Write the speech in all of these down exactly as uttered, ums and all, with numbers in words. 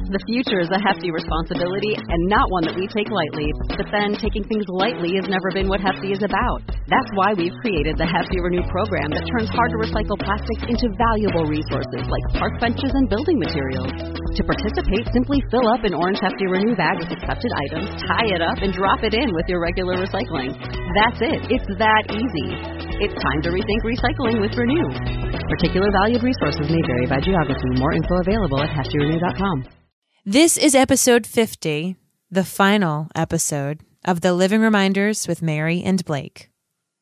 The future is a hefty responsibility and not one that we take lightly. But then, taking things lightly has never been what Hefty is about. That's why we've created the Hefty Renew program that turns hard-to-recycle plastics into valuable resources like park benches and building materials. To participate, simply fill up an orange Hefty Renew bag with accepted items, tie it up, and drop it in with your regular recycling. That's it. It's that easy. It's time to rethink recycling with Renew. Particular valued resources may vary by geography. More info available at hefty renew dot com. This is episode fifty, the final episode of The Living Reminders with Mary and Blake.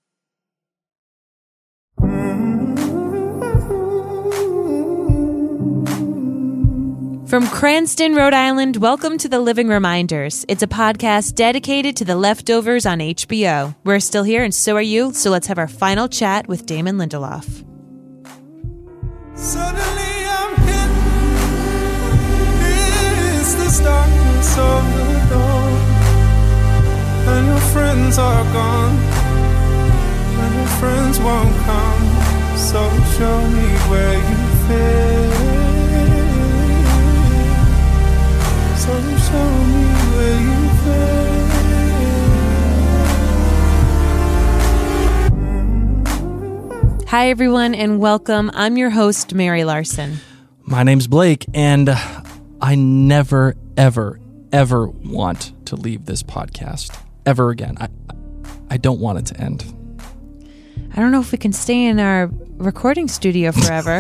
From Cranston, Rhode Island, welcome to The Living Reminders. It's a podcast dedicated to The Leftovers on H B O. We're still here and so are you, so let's have our final chat with Damon Lindelof. Suddenly I'm hit. It's this darkness of the dawn, and your friends are gone, and your friends won't come. So show me where you fit. So show me where you fit. Hi, everyone, and welcome. I'm your host, Mary Larson. My name's Blake, and I never, ever, ever want to leave this podcast ever again. I, I don't want it to end. I don't know if we can stay in our recording studio forever,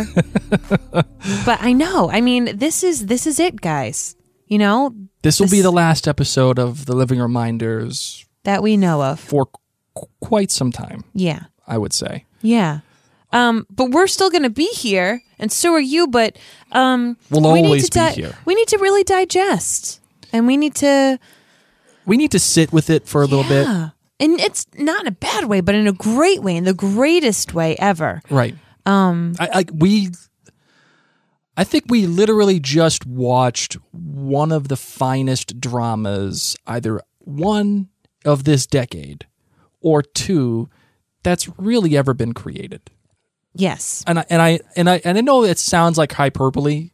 but I know. I mean, this is this is it, guys. You know, this will this, be the last episode of The Living Reminders that we know of for qu- quite some time. Yeah, I would say. Yeah. Um, but we're still going to be here, and so are you, but um, we'll we always need to be di- here. We need to really digest, and we need to... We need to sit with it for a yeah. little bit. And it's not in a bad way, but in a great way, in the greatest way ever. Right. Um, I, I, we... I think we literally just watched one of the finest dramas, either one of this decade, or two, that's really ever been created. Yes. And I and I and I and I know it sounds like hyperbole,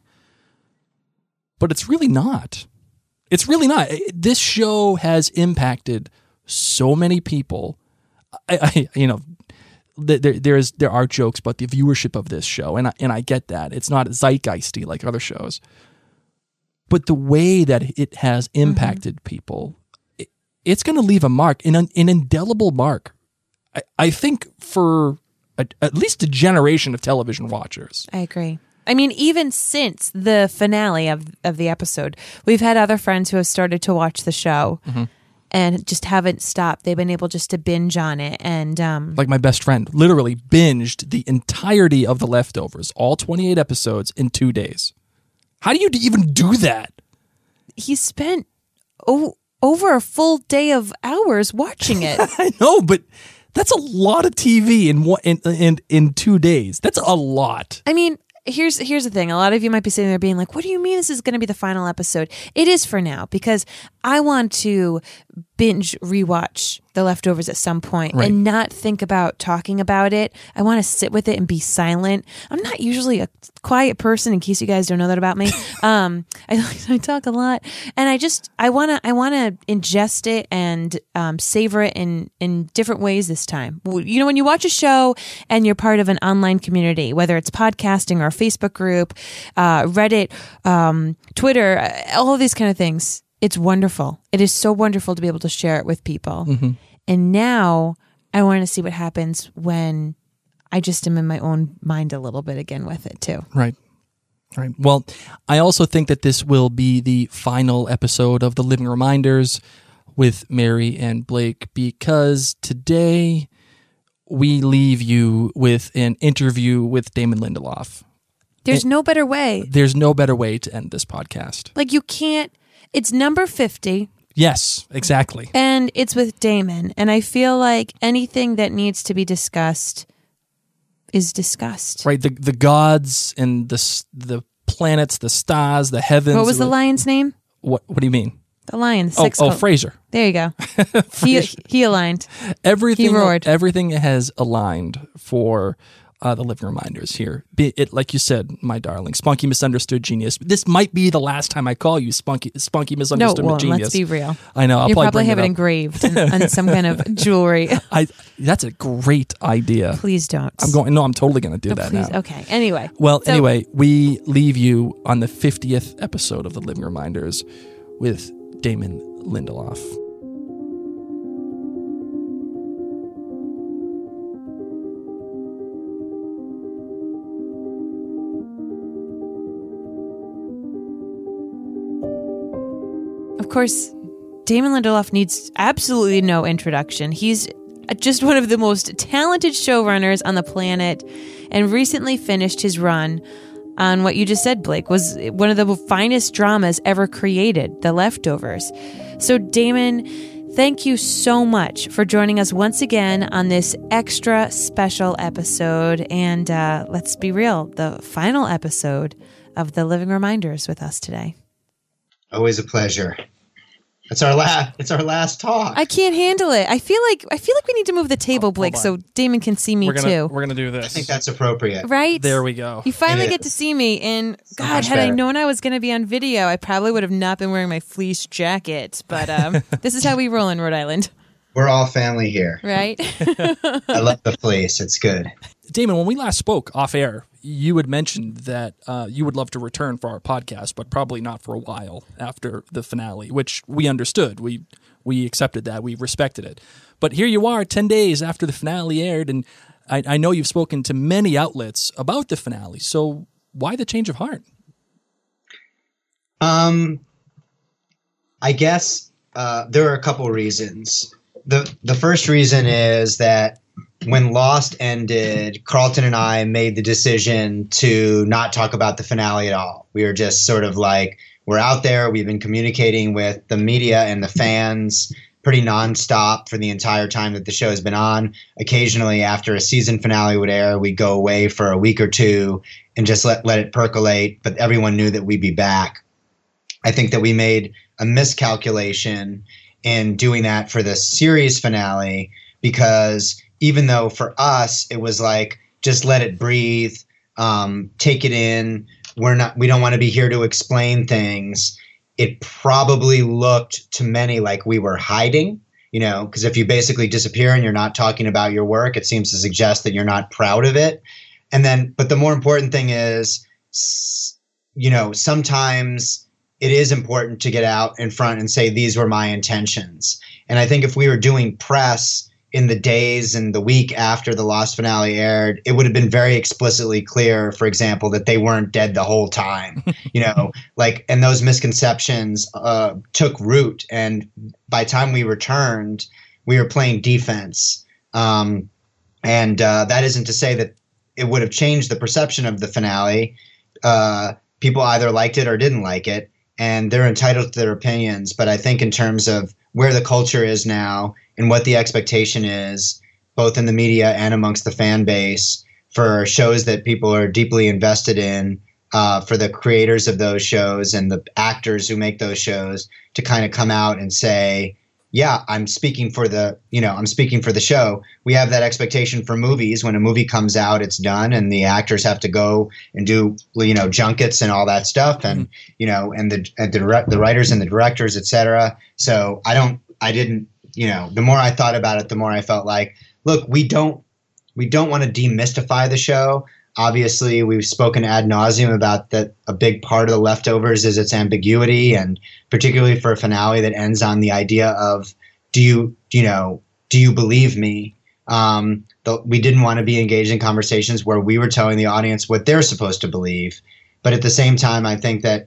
but it's really not. It's really not. This show has impacted so many people. I, I you know, there there's there are jokes about the viewership of this show, and I, and I get that. It's not zeitgeisty like other shows. But the way that it has impacted mm-hmm. people, it, it's going to leave a mark, an, an indelible mark. I, I think for a, at least a generation of television watchers. I agree. I mean, even since the finale of, of the episode, we've had other friends who have started to watch the show mm-hmm. and just haven't stopped. They've been able just to binge on it. And um, like my best friend literally binged the entirety of The Leftovers, all twenty-eight episodes in two days. How do you even do that? He spent o- over a full day of hours watching it. I know, but that's a lot of T V in one in, in in two days. That's a lot. I mean, here's here's the thing. A lot of you might be sitting there being like, "What do you mean this is going to be the final episode?" It is for now, because I want to binge rewatch The Leftovers at some point right. and not think about talking about it. I want to sit with it and be silent. I'm not usually a quiet person, in case you guys don't know that about me. um, I, I talk a lot, and I just I want to I want to ingest it and um, savor it in in different ways this time. You know, when you watch a show and you're part of an online community, whether it's podcasting or a Facebook group, uh, Reddit, um, Twitter, all of these kind of things. It's wonderful. It is so wonderful to be able to share it with people. Mm-hmm. And now I want to see what happens when I just am in my own mind a little bit again with it too. Right. Right. Well, I also think that this will be the final episode of The Living Reminders with Mary and Blake, because today we leave you with an interview with Damon Lindelof. There's and no better way. There's no better way to end this podcast. Like, you can't. It's number fifty. Yes, exactly. And it's with Damon. And I feel like anything that needs to be discussed is discussed. Right. The the gods and the the planets, the stars, the heavens. What was the lion's name? What What do you mean? The lion. Oh, Six oh col- Fraser. There you go. he, he aligned. Everything, he roared. Everything has aligned for uh, the Living Reminders here. Be it, like you said, my darling, Spunky Misunderstood Genius. This might be the last time I call you Spunky, Spunky Misunderstood No, well, Genius. let's be real. I know. I'll You probably, probably bring have it it up. engraved on, on some kind of jewelry. I. That's a great idea. Please don't. I'm going. No, I'm totally going to do No, that please. now. Okay. Anyway. Well, So- anyway, we leave you on the fiftieth episode of the Living Reminders with Damon Lindelof. Of course, Damon Lindelof needs absolutely no introduction. He's just one of the most talented showrunners on the planet and recently finished his run on what you just said, Blake, was one of the finest dramas ever created, The Leftovers. So, Damon, thank you so much for joining us once again on this extra special episode. And uh, let's be real, the final episode of The Living Reminders with us today. Always a pleasure. It's our last. It's our last talk. I can't handle it. I feel like I feel like we need to move the table, Blake, on. so Damon can see me We're gonna too. we're gonna do I this. think that's appropriate. Right? There we go. You finally It get to is. see me, and God, much had I better. known I was going to be on video, I probably would have not been wearing my fleece jacket. But um, this is how we roll in Rhode Island, We're all family here. right? I love the fleece. It's good. Damon, when we last spoke off air, you had mentioned that uh, you would love to return for our podcast, but probably not for a while after the finale, which we understood. We we accepted that. We respected it. But here you are, ten days after the finale aired, and I, I know you've spoken to many outlets about the finale. So why the change of heart? Um, I guess uh, there are a couple reasons. the The first reason is that when Lost ended, Carlton and I made the decision to not talk about the finale at all. We were just sort of like, we're out there. We've been communicating with the media and the fans pretty nonstop for the entire time that the show has been on. Occasionally, after a season finale would air, we'd go away for a week or two and just let, let it percolate. But everyone knew that we'd be back. I think that we made a miscalculation in doing that for the series finale, because even though for us it was like, just let it breathe, um, take it in. We're not, we don't want to be here to explain things. It probably looked to many like we were hiding, you know, because if you basically disappear and you're not talking about your work, it seems to suggest that you're not proud of it. And then, but the more important thing is, you know, sometimes it is important to get out in front and say, these were my intentions. And I think if we were doing press in the days and the week after the Lost finale aired, it would have been very explicitly clear, for example, that they weren't dead the whole time, you know, like, and those misconceptions uh, took root. And by the time we returned, we were playing defense. Um, and uh, that isn't to say that it would have changed the perception of the finale. Uh, people either liked it or didn't like it, and they're entitled to their opinions. But I think in terms of where the culture is now and what the expectation is, both in the media and amongst the fan base, for shows that people are deeply invested in, uh, for the creators of those shows and the actors who make those shows to kind of come out and say, yeah, I'm speaking for the, you know, I'm speaking for the show. We have that expectation for movies. When a movie comes out, it's done, and the actors have to go and do, you know, junkets and all that stuff, and mm-hmm. you know, and the and the, the writers and the directors, et cetera. So I don't, I didn't, you know, the more I thought about it, the more I felt like, look, we don't, we don't want to demystify the show. Obviously, we've spoken ad nauseum about that. A big part of The Leftovers is its ambiguity, and particularly for a finale that ends on the idea of, do you, you know, do you believe me? Um, the, we didn't want to be engaged in conversations where we were telling the audience what they're supposed to believe. But at the same time, I think that,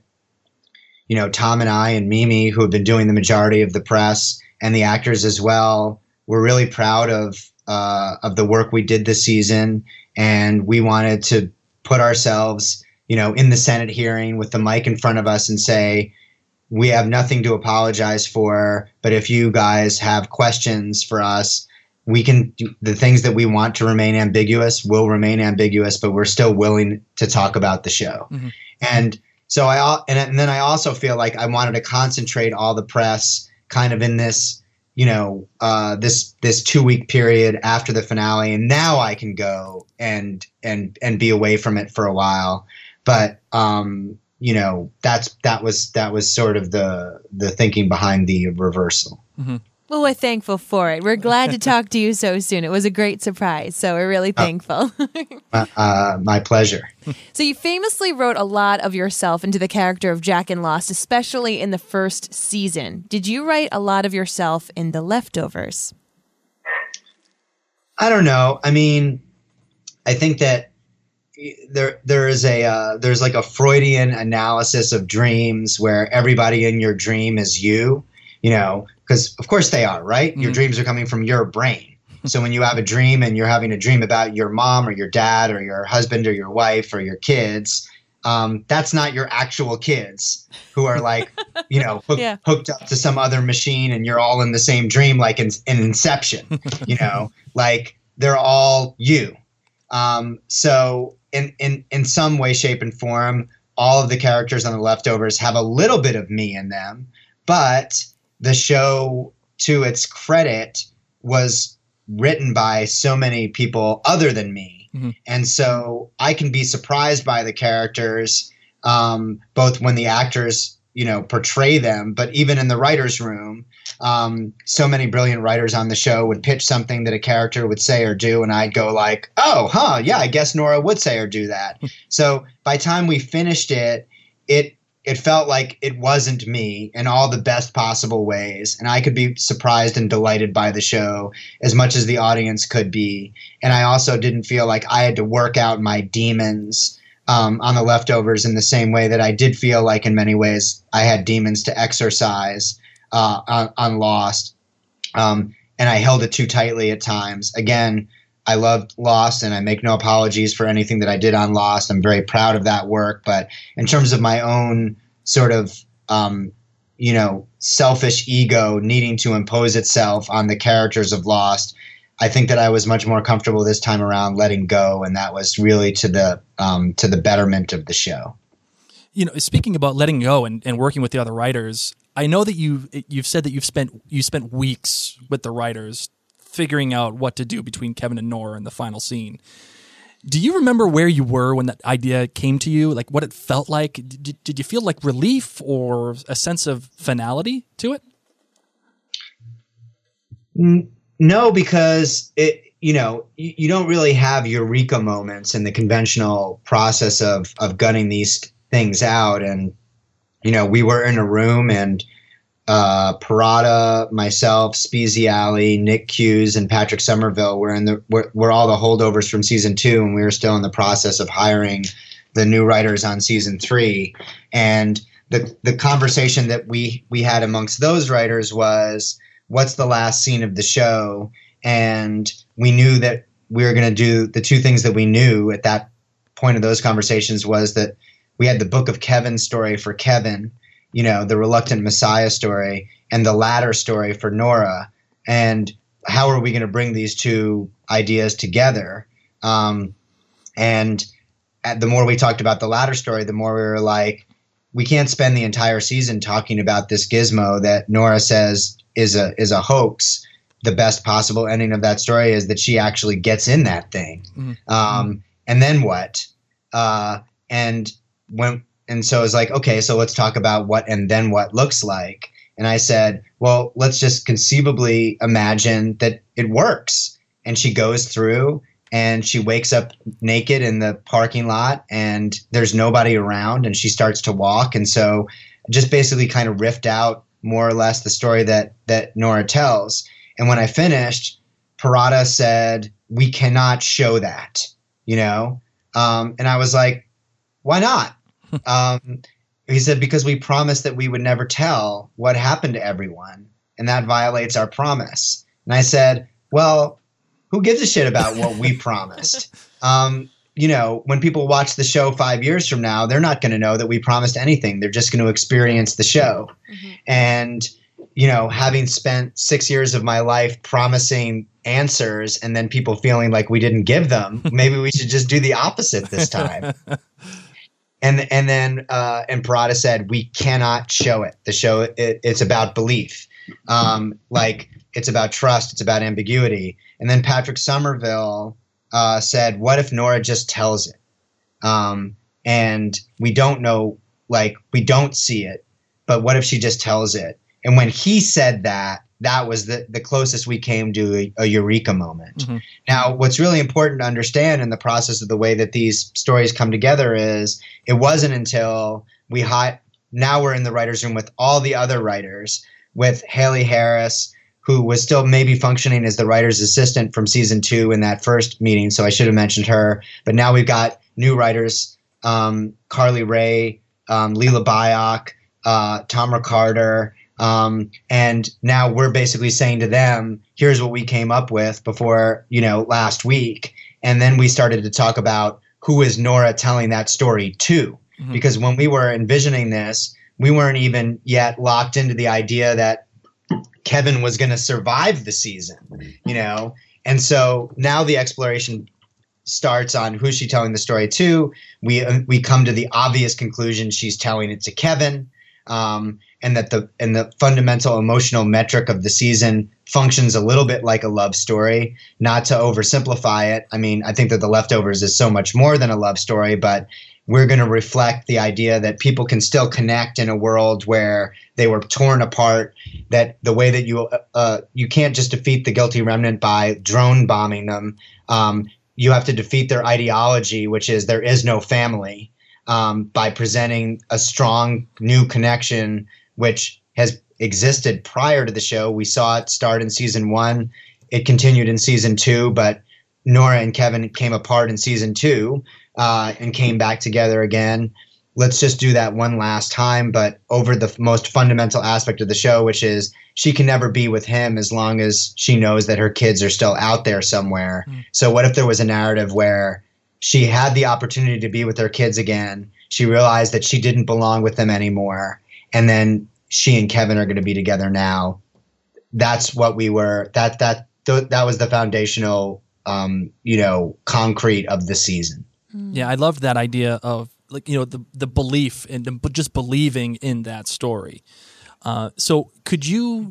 you know, Tom and I and Mimi, who have been doing the majority of the press, and the actors as well, we're really proud of uh, of the work we did this season. And we wanted to put ourselves, you know, in the Senate hearing with the mic in front of us and say, we have nothing to apologize for, but if you guys have questions for us, we can, the things that we want to remain ambiguous will remain ambiguous, but we're still willing to talk about the show. Mm-hmm. And so I, and then I also feel like I wanted to concentrate all the press kind of in this, you know, uh, this this two week period after the finale, and now I can go and and and be away from it for a while. But um, you know, that's that was that was sort of the the thinking behind the reversal. Mm-hmm. Well, we're thankful for it. We're glad to talk to you so soon. It was a great surprise, so we're really thankful. uh, uh, my pleasure. So you famously wrote a lot of yourself into the character of Jack in Lost, especially in the first season. Did you write a lot of yourself in The Leftovers? I don't know. I mean, I think that there there is a uh, there's like a Freudian analysis of dreams where everybody in your dream is you, you know, because of course they are, right? Mm-hmm. Your dreams are coming from your brain. So when you have a dream and you're having a dream about your mom or your dad or your husband or your wife or your kids, um, that's not your actual kids who are like, you know, hook, yeah. hooked up to some other machine and you're all in the same dream, like in, in Inception, you know, like they're all you. Um, so in, in, in some way, shape, and form, all of the characters on The Leftovers have a little bit of me in them, but the show, to its credit, was written by so many people other than me. Mm-hmm. And so I can be surprised by the characters, um, both when the actors, you know, portray them, but even in the writer's room, um, so many brilliant writers on the show would pitch something that a character would say or do, and I'd go like, oh, huh, yeah, I guess Nora would say or do that. So by the time we finished it, it It felt like it wasn't me in all the best possible ways. And I could be surprised and delighted by the show as much as the audience could be. And I also didn't feel like I had to work out my demons um, on The Leftovers in the same way that I did feel like in many ways I had demons to exercise uh, on, on Lost. Um, and I held it too tightly at times. Again, I loved Lost, and I make no apologies for anything that I did on Lost. I'm very proud of that work. But in terms of my own sort of, um, you know, selfish ego needing to impose itself on the characters of Lost, I think that I was much more comfortable this time around letting go, and that was really to the um, to the betterment of the show. You know, speaking about letting go and, and working with the other writers, I know that you've you've said that you've spent you spent weeks with the writers figuring out what to do between Kevin and Nora in the final scene. Do you remember where you were when that idea came to you? Like what it felt like? Did, did you feel like relief or a sense of finality to it? No, because it, you know, you, you don't really have eureka moments in the conventional process of, of gunning these things out. And, you know, we were in a room and Uh, Parada, myself, Spezialy, Nick Hughes, and Patrick Somerville were in the were, were all the holdovers from season two, and we were still in the process of hiring the new writers on season three. And the the conversation that we we had amongst those writers was, what's the last scene of the show? And we knew that we were going to do the two things that we knew at that point of those conversations was that we had the Book of Kevin story for Kevin, you know, the reluctant Messiah story, and the latter story for Nora. And how are we going to bring these two ideas together? Um, and at, the more we talked about the latter story, the more we were like, we can't spend the entire season talking about this gizmo that Nora says is a is a hoax. The best possible ending of that story is that she actually gets in that thing. Mm-hmm. Um, and then what? Uh, and when And so it's like, okay, so let's talk about what and then what looks like. And I said, well, let's just conceivably imagine that it works. And she goes through and she wakes up naked in the parking lot and there's nobody around and she starts to walk. And so just basically kind of riffed out more or less the story that, that Nora tells. And when I finished, Parada said, we cannot show that, you know? Um, and I was like, why not? um, he said, because we promised that we would never tell what happened to everyone, and that violates our promise. And I said, well, who gives a shit about what we promised? Um, you know, when people watch the show five years from now, they're not going to know that we promised anything. They're just going to experience the show. Mm-hmm. And, you know, having spent six years of my life promising answers and then people feeling like we didn't give them, maybe we should just do the opposite this time. And and then uh, and Parada said, we cannot show it. The show, it, it's about belief. Um, like it's about trust, it's about ambiguity. And then Patrick Somerville uh, said, "What if Nora just tells it?" Um, and we don't know, like we don't see it, but what if she just tells it? And when he said that, that was the, the closest we came to a, a eureka moment. Mm-hmm. Now, what's really important to understand in the process of the way that these stories come together is it wasn't until we hi- now we're in the writer's room with all the other writers, with Haley Harris, who was still maybe functioning as the writer's assistant from season two in that first meeting, so I should have mentioned her. But now we've got new writers, um, Carly Ray, um, Leela Bayok, uh, Tamara Carter, Um, and now we're basically saying to them, here's what we came up with before, you know, last week. And then we started to talk about who is Nora telling that story to? Mm-hmm. Because when we were envisioning this, we weren't even yet locked into the idea that Kevin was going to survive the season, you know? And so now the exploration starts on who's she telling the story to. We, uh, we come to the obvious conclusion she's telling it to Kevin. Um, and that the and the fundamental emotional metric of the season functions a little bit like a love story. Not to oversimplify it. I mean, I think that The Leftovers is so much more than a love story, but we're going to reflect the idea that people can still connect in a world where they were torn apart, that the way that you uh, you can't just defeat the guilty remnant by drone bombing them. Um, you have to defeat their ideology, which is there is no family. Um, by presenting a strong new connection, which has existed prior to the show. We saw it start in season one. It continued in season two, but Nora and Kevin came apart in season two uh, and came back together again. Let's just do that one last time, but over the f- most fundamental aspect of the show, which is she can never be with him as long as she knows that her kids are still out there somewhere. Mm. So what if there was a narrative where she had the opportunity to be with her kids again. She realized that she didn't belong with them anymore. And then she and Kevin are going to be together now. That's what we were, that, that, th- that was the foundational, um, you know, concrete of the season. Yeah. I loved that idea of like, you know, the, the belief and the, just believing in that story. Uh, so could you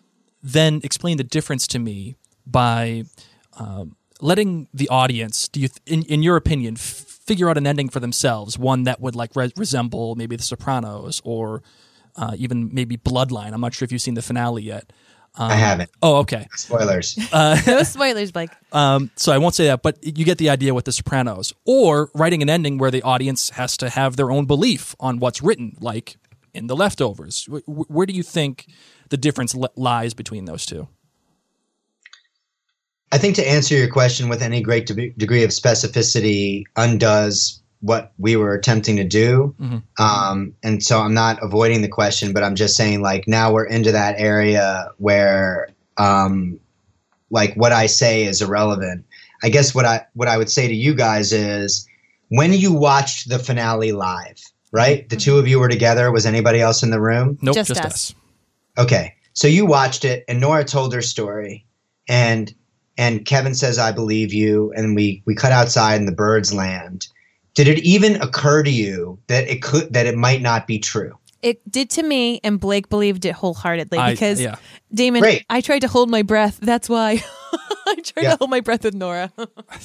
then explain the difference to me by, um, letting the audience, do you, th- in in your opinion, f- figure out an ending for themselves, one that would like re- resemble maybe The Sopranos or uh, even maybe Bloodline? I'm not sure if you've seen the finale yet. Um, I haven't. Oh, okay. Spoilers. Uh, no spoilers, Blake. Um, so I won't say that, but you get the idea with The Sopranos. Or writing an ending where the audience has to have their own belief on what's written, like in The Leftovers. W- where do you think the difference li- lies between those two? I think to answer your question with any great de- degree of specificity undoes what we were attempting to do. Mm-hmm. Um, and so I'm not avoiding the question, but I'm just saying like now we're into that area where um, like what I say is irrelevant. I guess what I what I would say to you guys is when you watched the finale live, right? The two of you were together. Was anybody else in the room? Nope, just, just us. us. Okay. So you watched it and Nora told her story and And Kevin says, I believe you. And we, we cut outside and the birds land. Did it even occur to you that it could, that it might not be true? It did to me, and Blake believed it wholeheartedly I, because, yeah. Damon, Great. I tried to hold my breath. That's why I tried Yeah. to hold my breath with Nora.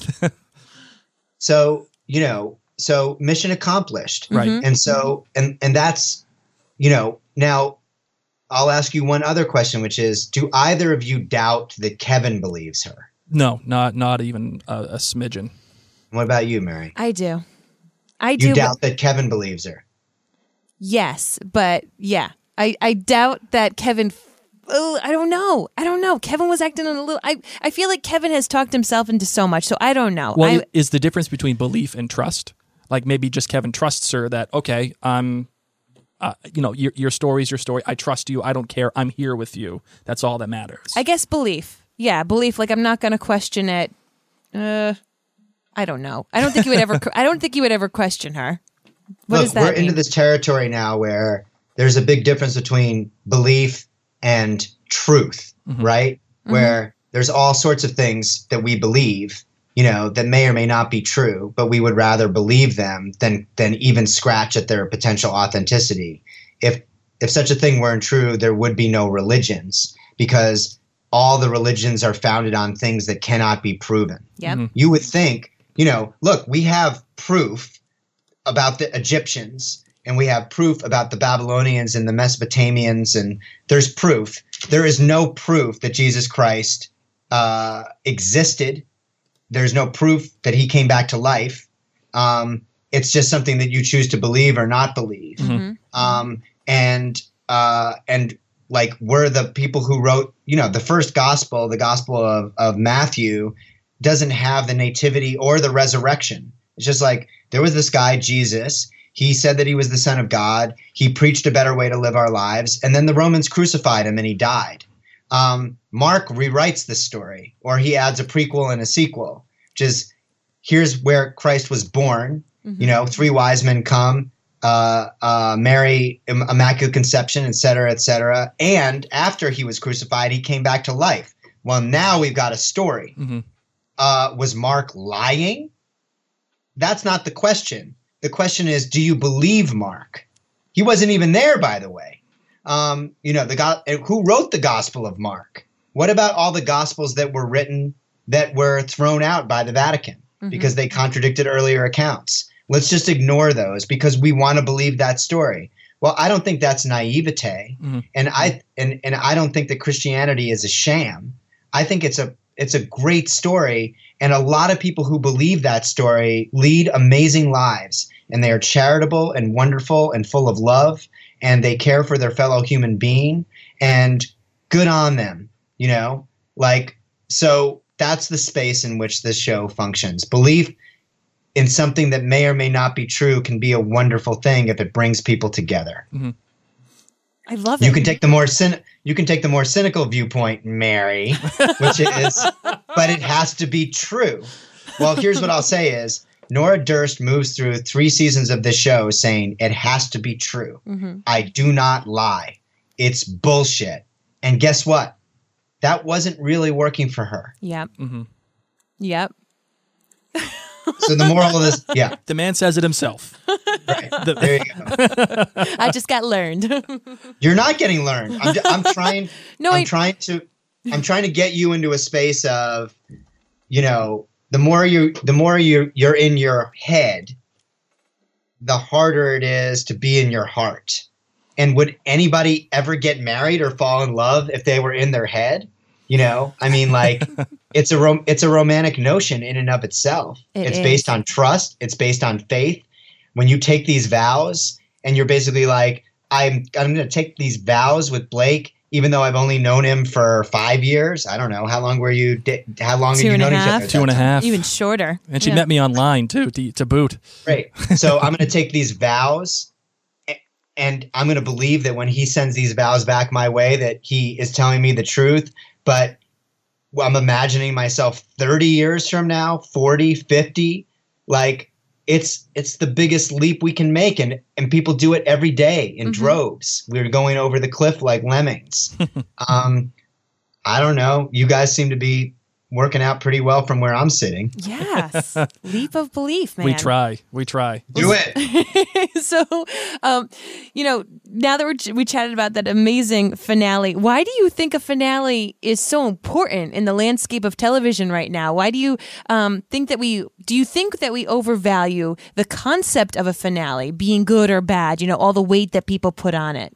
So, you know, so mission accomplished. Right. Mm-hmm. And so, and, and that's, you know, now I'll ask you one other question, which is, do either of you doubt that Kevin believes her? No, not not even a, a smidgen. What about you, Mary? I do. I do. You doubt that Kevin believes her? Yes, but yeah. I, I doubt that Kevin... Oh, I don't know. I don't know. Kevin was acting a little... I, I feel like Kevin has talked himself into so much, so I don't know. Well, I, is the difference between belief and trust? Like maybe just Kevin trusts her that, okay, I'm... Uh, you know, your your story's your story. I trust you. I don't care. I'm here with you. That's all that matters. I guess belief. Yeah, belief. Like I'm not going to question it. Uh, I don't know. I don't think you would ever. I don't think you would ever question her. What Look, does that we're mean? into this territory now where there's a big difference between belief and truth, mm-hmm. right? Mm-hmm. Where there's all sorts of things that we believe, you know, that may or may not be true, but we would rather believe them than than even scratch at their potential authenticity. If if such a thing weren't true, there would be no religions, because all the religions are founded on things that cannot be proven. Yep. Mhm. You would think, you know, look, we have proof about the Egyptians, and we have proof about the Babylonians and the Mesopotamians, and there's proof. There is no proof that Jesus Christ uh, existed. There's no proof that he came back to life. Um, it's just something that you choose to believe or not believe. Mhm. Um, and uh, and like we're the people who wrote, you know, the first gospel, the gospel of, of Matthew, doesn't have the nativity or the resurrection. It's just like there was this guy, Jesus. He said that he was the Son of God. He preached a better way to live our lives. And then the Romans crucified him and he died. Um, Mark rewrites this story, or he adds a prequel and a sequel, which is here's where Christ was born. Mhm. You know, three wise men come, uh, uh, Mary, Im- Immaculate Conception, et cetera, et cetera. And after he was crucified, he came back to life. Well, now we've got a story. Mhm. Uh, was Mark lying? That's not the question. The question is, do you believe Mark? He wasn't even there, by the way. Um, you know, the go- who wrote the Gospel of Mark? What about all the Gospels that were written that were thrown out by the Vatican Mhm. because they contradicted earlier accounts? Let's just ignore those because we want to believe that story. Well, I don't think that's naivete, Mhm. and I and and I don't think that Christianity is a sham. I think it's a it's a great story, and a lot of people who believe that story lead amazing lives, and they are charitable and wonderful and full of love, and they care for their fellow human being, and good on them, you know? Like, so that's the space in which this show functions. Belief in something that may or may not be true can be a wonderful thing if it brings people together. I love it. You can take the more cyn- you can take the more cynical viewpoint, Mary, which is, but it has to be true. Well, here's what I'll say is Nora Durst moves through three seasons of this show saying it has to be true. Mhm. I do not lie. It's bullshit. And guess what? That wasn't really working for her. Yep. Mhm. Yep. So the moral of this, yeah, The man says it himself. right. The- There you go. I just got learned. You're not getting learned. I'm, I'm trying. No, I'm I- trying to. I'm trying to get you into a space of, you know, the more you, the more you, you're in your head, the harder it is to be in your heart. And would anybody ever get married or fall in love if they were in their head? You know, I mean, like it's a rom- it's a romantic notion in and of itself. It it's is. based on trust. It's based on faith. When you take these vows and you're basically like, I'm I'm going to take these vows with Blake, even though I've only known him for five years. I don't know how long were you? Di- how long Two had you and a known each half. other? at Two that and a time? half. Even shorter. And she Yeah. met me online too, to, to boot. Great. So I'm going to take these vows, a- and I'm going to believe that when he sends these vows back my way, that he is telling me the truth. But well, I'm imagining myself thirty years from now, forty, fifty, like it's it's the biggest leap we can make, and and people do it every day in Mhm. droves. We're going over the cliff like lemmings. um, I don't know. You guys seem to be working out pretty well from where I'm sitting. Yes. Leap of belief, man. We try. We try. Do it. So, um, you know, now that we're ch- we chatted about that amazing finale, why do you think a finale is so important in the landscape of television right now? Why do you um, think that we do you think that we overvalue the concept of a finale being good or bad? You know, all the weight that people put on it.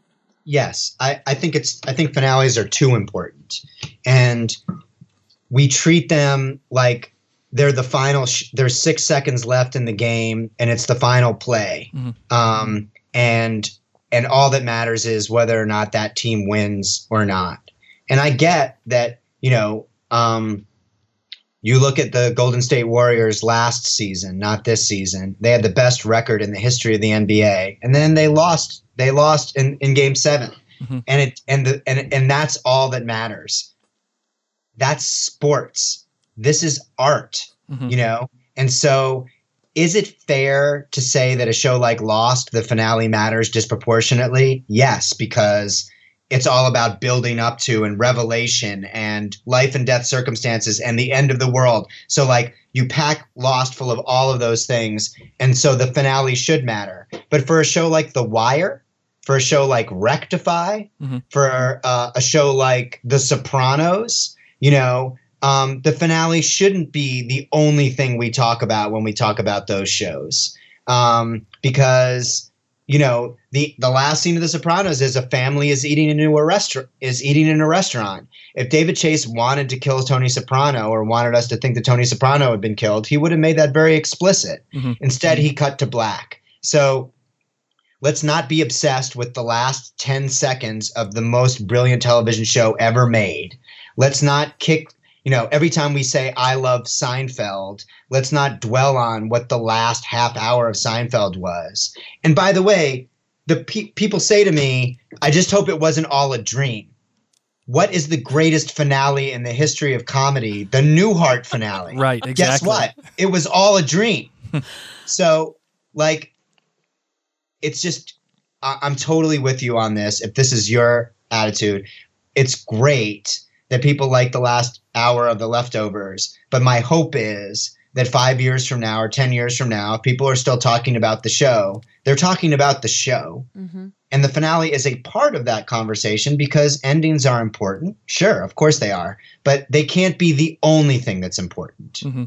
Yes, I, I think it's I think finales are too important, and we treat them like they're the final. Sh- there's six seconds left in the game, and it's the final play. Mhm. Um, and and all that matters is whether or not that team wins or not. And I get that, you know, um, you look at the Golden State Warriors last season, not this season. They had the best record in the history of the N B A, and then they lost. They lost in, in Game Seven, Mhm. and it and the and and that's all that matters. That's sports. This is art, Mhm. you know? And so is it fair to say that a show like Lost, the finale matters disproportionately? Yes, because it's all about building up to and revelation and life and death circumstances and the end of the world. So like you pack Lost full of all of those things. And so the finale should matter. But for a show like The Wire, for a show like Rectify, Mm-hmm. for uh, a show like The Sopranos, you know, um, the finale shouldn't be the only thing we talk about when we talk about those shows. Um, because, you know, the, the last scene of The Sopranos is a family is eating into a restaurant, is eating in a restaurant. If David Chase wanted to kill Tony Soprano or wanted us to think that Tony Soprano had been killed, he would have made that very explicit. Mm-hmm. Instead, he cut to black. So let's not be obsessed with the last ten seconds of the most brilliant television show ever made. Let's not kick, you know, every time we say, I love Seinfeld, let's not dwell on what the last half hour of Seinfeld was. And by the way, the pe- people say to me, I just hope it wasn't all a dream. What is the greatest finale in the history of comedy? The Newhart finale. Right, exactly. Guess what? It was all a dream. So, like, it's just, I- I'm totally with you on this. If this is your attitude, it's great that people like the last hour of The Leftovers. But my hope is that five years from now or ten years from now, if people are still talking about the show, they're talking about the show. Mm-hmm. And the finale is a part of that conversation because endings are important. Sure, of course they are. But they can't be the only thing that's important. Mm-hmm.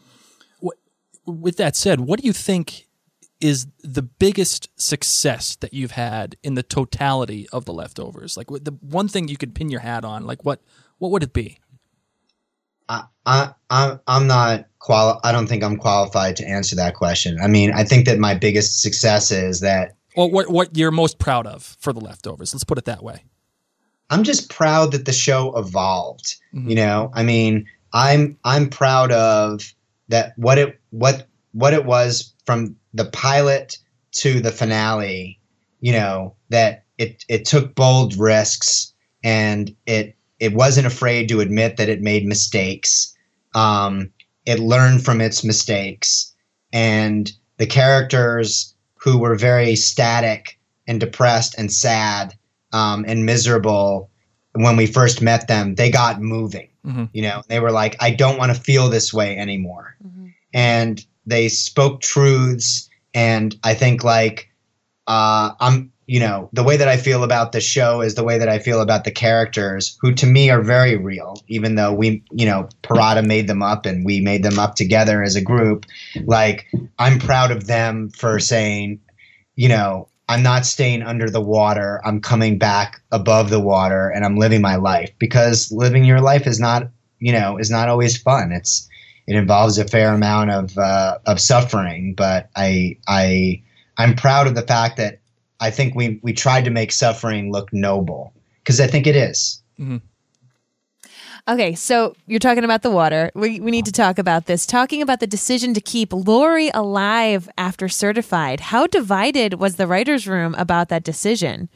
With that said, what do you think is the biggest success that you've had in the totality of The Leftovers? Like the one thing you could pin your hat on, like what what would it be? I, I, I'm I'm not quali- I don't think I'm qualified to answer that question. I mean, I think that my biggest success is that Or what what you're most proud of for The Leftovers? Let's put it that way. I'm just proud that the show evolved. Mm-hmm. You know, I mean, I'm I'm proud of that what it what what it was from the pilot to the finale. You know, that it it took bold risks and it it wasn't afraid to admit that it made mistakes. Um, it learned from its mistakes, and the characters who were very static and depressed and sad um, and miserable when we first met them, they got moving. Mm-hmm. You know, they were like, I don't want to feel this way anymore. Mm-hmm. And they spoke truths. And I think like uh, I'm, you know, the way that I feel about the show is the way that I feel about the characters, who to me are very real, even though we, you know, Parada made them up and we made them up together as a group. Like, I'm proud of them for saying, you know, I'm not staying under the water. I'm coming back above the water and I'm living my life, because living your life is not, you know, is not always fun. It's, it involves a fair amount of, uh, of suffering, but I, I, I'm proud of the fact that I think we, we tried to make suffering look noble, because I think it is. Mm-hmm. Okay, so you're talking about the water. We we need to talk about this. Talking about the decision to keep Lori alive after Certified. How divided was the writer's room about that decision?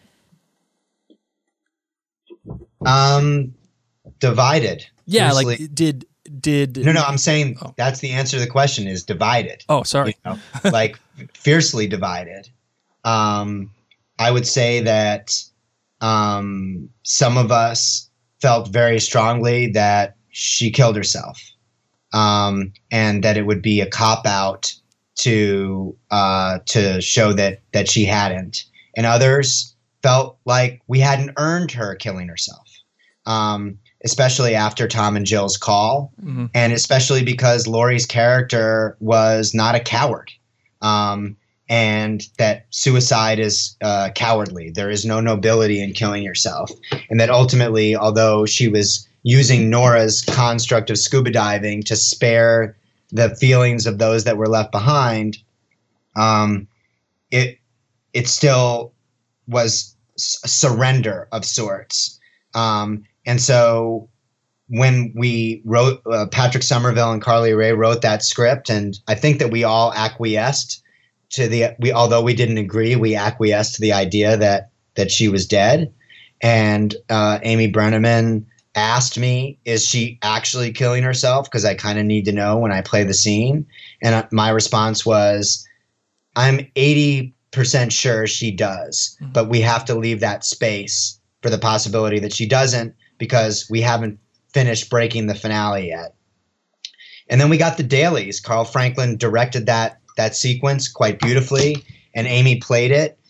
Um, divided. Yeah, Fiercely. like did did no no. I'm saying oh. that's the answer to the question is divided. Oh, sorry. You know, like fiercely divided. Um, I would say that um, some of us felt very strongly that she killed herself, um, and that it would be a cop out to uh, to show that that she hadn't. And others felt like we hadn't earned her killing herself, um, especially after Tom and Jill's call, mm-hmm. and especially because Lori's character was not a coward. Um, and that suicide is uh, cowardly. There is no nobility in killing yourself. And that ultimately, although she was using Nora's construct of scuba diving to spare the feelings of those that were left behind, um, it it still was a surrender of sorts. Um, and so when we wrote, uh, Patrick Somerville and Carly Ray wrote that script, and I think that we all acquiesced to the, we, although we didn't agree, we acquiesced to the idea that, that she was dead. And uh, Amy Brenneman asked me, is she actually killing herself? Because I kind of need to know when I play the scene. And my response was, I'm eighty percent sure she does, mm-hmm. but we have to leave that space for the possibility that she doesn't, because we haven't finished breaking the finale yet. And then we got the dailies. Carl Franklin directed that that sequence quite beautifully, and Amy played it.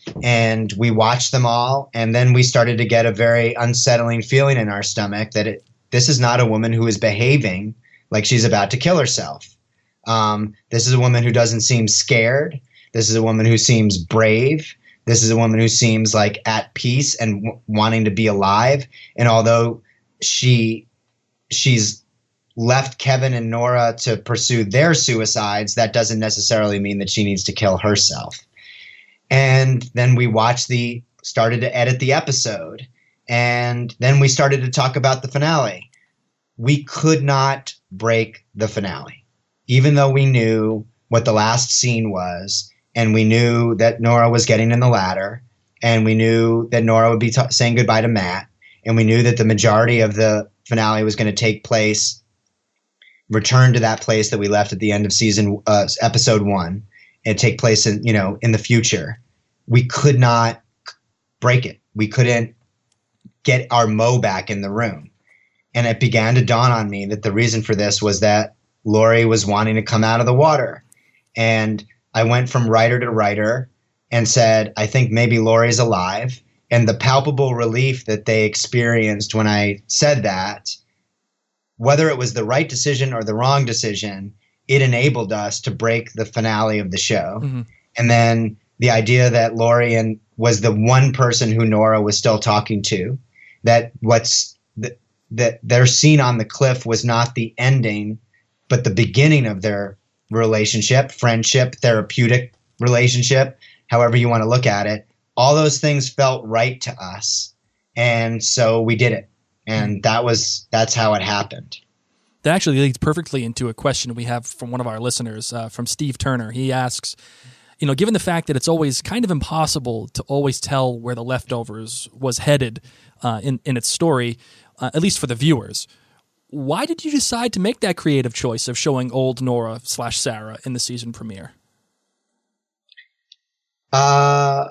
and we watched them all, and then we started to get a very unsettling feeling in our stomach that it, this is not a woman who is behaving like she's about to kill herself. Um, this is a woman who doesn't seem scared. This is a woman who seems brave. This is a woman who seems like at peace and w- wanting to be alive. And although she she's left Kevin and Nora to pursue their suicides, that doesn't necessarily mean that she needs to kill herself. And then we watched the started to edit the episode, and then we started to talk about the finale. We could not break the finale, even though we knew what the last scene was. And we knew that Nora was getting in the ladder, and we knew that Nora would be t- saying goodbye to Matt, and we knew that the majority of the finale was going to take place, return to that place that we left at the end of season uh, episode one, and take place in you know in the future. We could not break it. We couldn't get our Mo back in the room, and it began to dawn on me that the reason for this was that Lori was wanting to come out of the water, and I went from writer to writer and said, I think maybe Lori's alive. And the palpable relief that they experienced when I said that, whether it was the right decision or the wrong decision, it enabled us to break the finale of the show. Mm-hmm. And then the idea that Lori and was the one person who Nora was still talking to, that what's the, that their scene on the cliff was not the ending, but the beginning of their relationship, friendship, therapeutic relationship, however you want to look at it. All those things felt right to us. And so we did it. And that was, that's how it happened. That actually leads perfectly into a question we have from one of our listeners, uh, from Steve Turner. He asks, you know, given the fact that it's always kind of impossible to always tell where The Leftovers was headed uh, in, in its story, uh, at least for the viewers, why did you decide to make that creative choice of showing old Nora slash Sarah in the season premiere? Uh,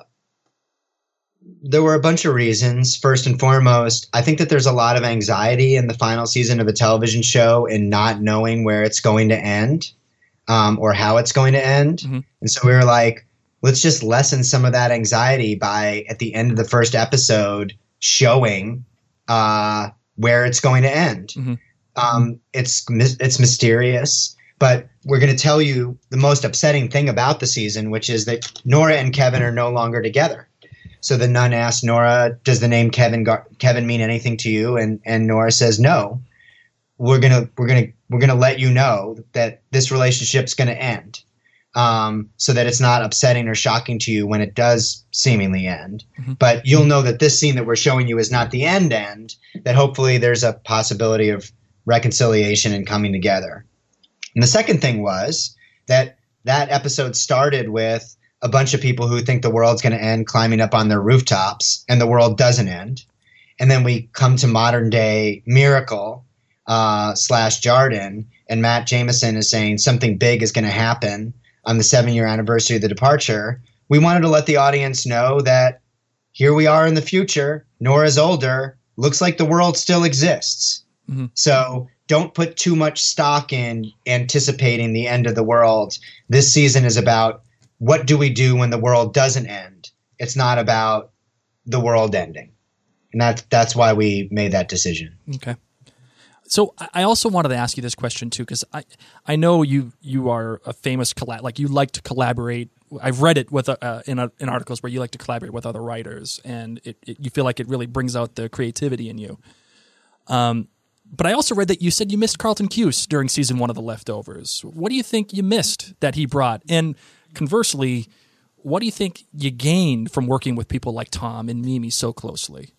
there were a bunch of reasons. First and foremost, I think that there's a lot of anxiety in the final season of a television show in not knowing where it's going to end um, or how it's going to end. Mm-hmm. And so we were like, let's just lessen some of that anxiety by, at the end of the first episode, showing uh, where it's going to end. Mm-hmm. Um, it's it's mysterious, but we're going to tell you the most upsetting thing about the season, which is that Nora and Kevin are no longer together. So the nun asks Nora, "Does the name Kevin Gar- Kevin mean anything to you?" And and Nora says, "No." We're gonna we're gonna we're gonna let you know that this relationship's going to end, um, so that it's not upsetting or shocking to you when it does seemingly end. Mm-hmm. But you'll know that this scene that we're showing you is not the end end. That hopefully there's a possibility of reconciliation and coming together. And the second thing was that that episode started with a bunch of people who think the world's going to end climbing up on their rooftops, and the world doesn't end. And then we come to modern day Miracle uh, slash Jarden, and Matt Jameson is saying something big is going to happen on the seven year anniversary of the departure. We wanted to let the audience know that here we are in the future. Nora's older. Looks like the world still exists. Mm-hmm. So don't put too much stock in anticipating the end of the world. This season is about what do we do when the world doesn't end. It's not about the world ending. And that's, that's why we made that decision. Okay. So I also wanted to ask you this question too, because I, I know you you are a famous collab, like you like to collaborate. I've read it with uh, in a, in articles where you like to collaborate with other writers, and it, it, you feel like it really brings out the creativity in you. Um, but I also read that you said you missed Carlton Cuse during season one of The Leftovers. What do you think you missed that he brought? And conversely, what do you think you gained from working with people like Tom and Mimi so closely?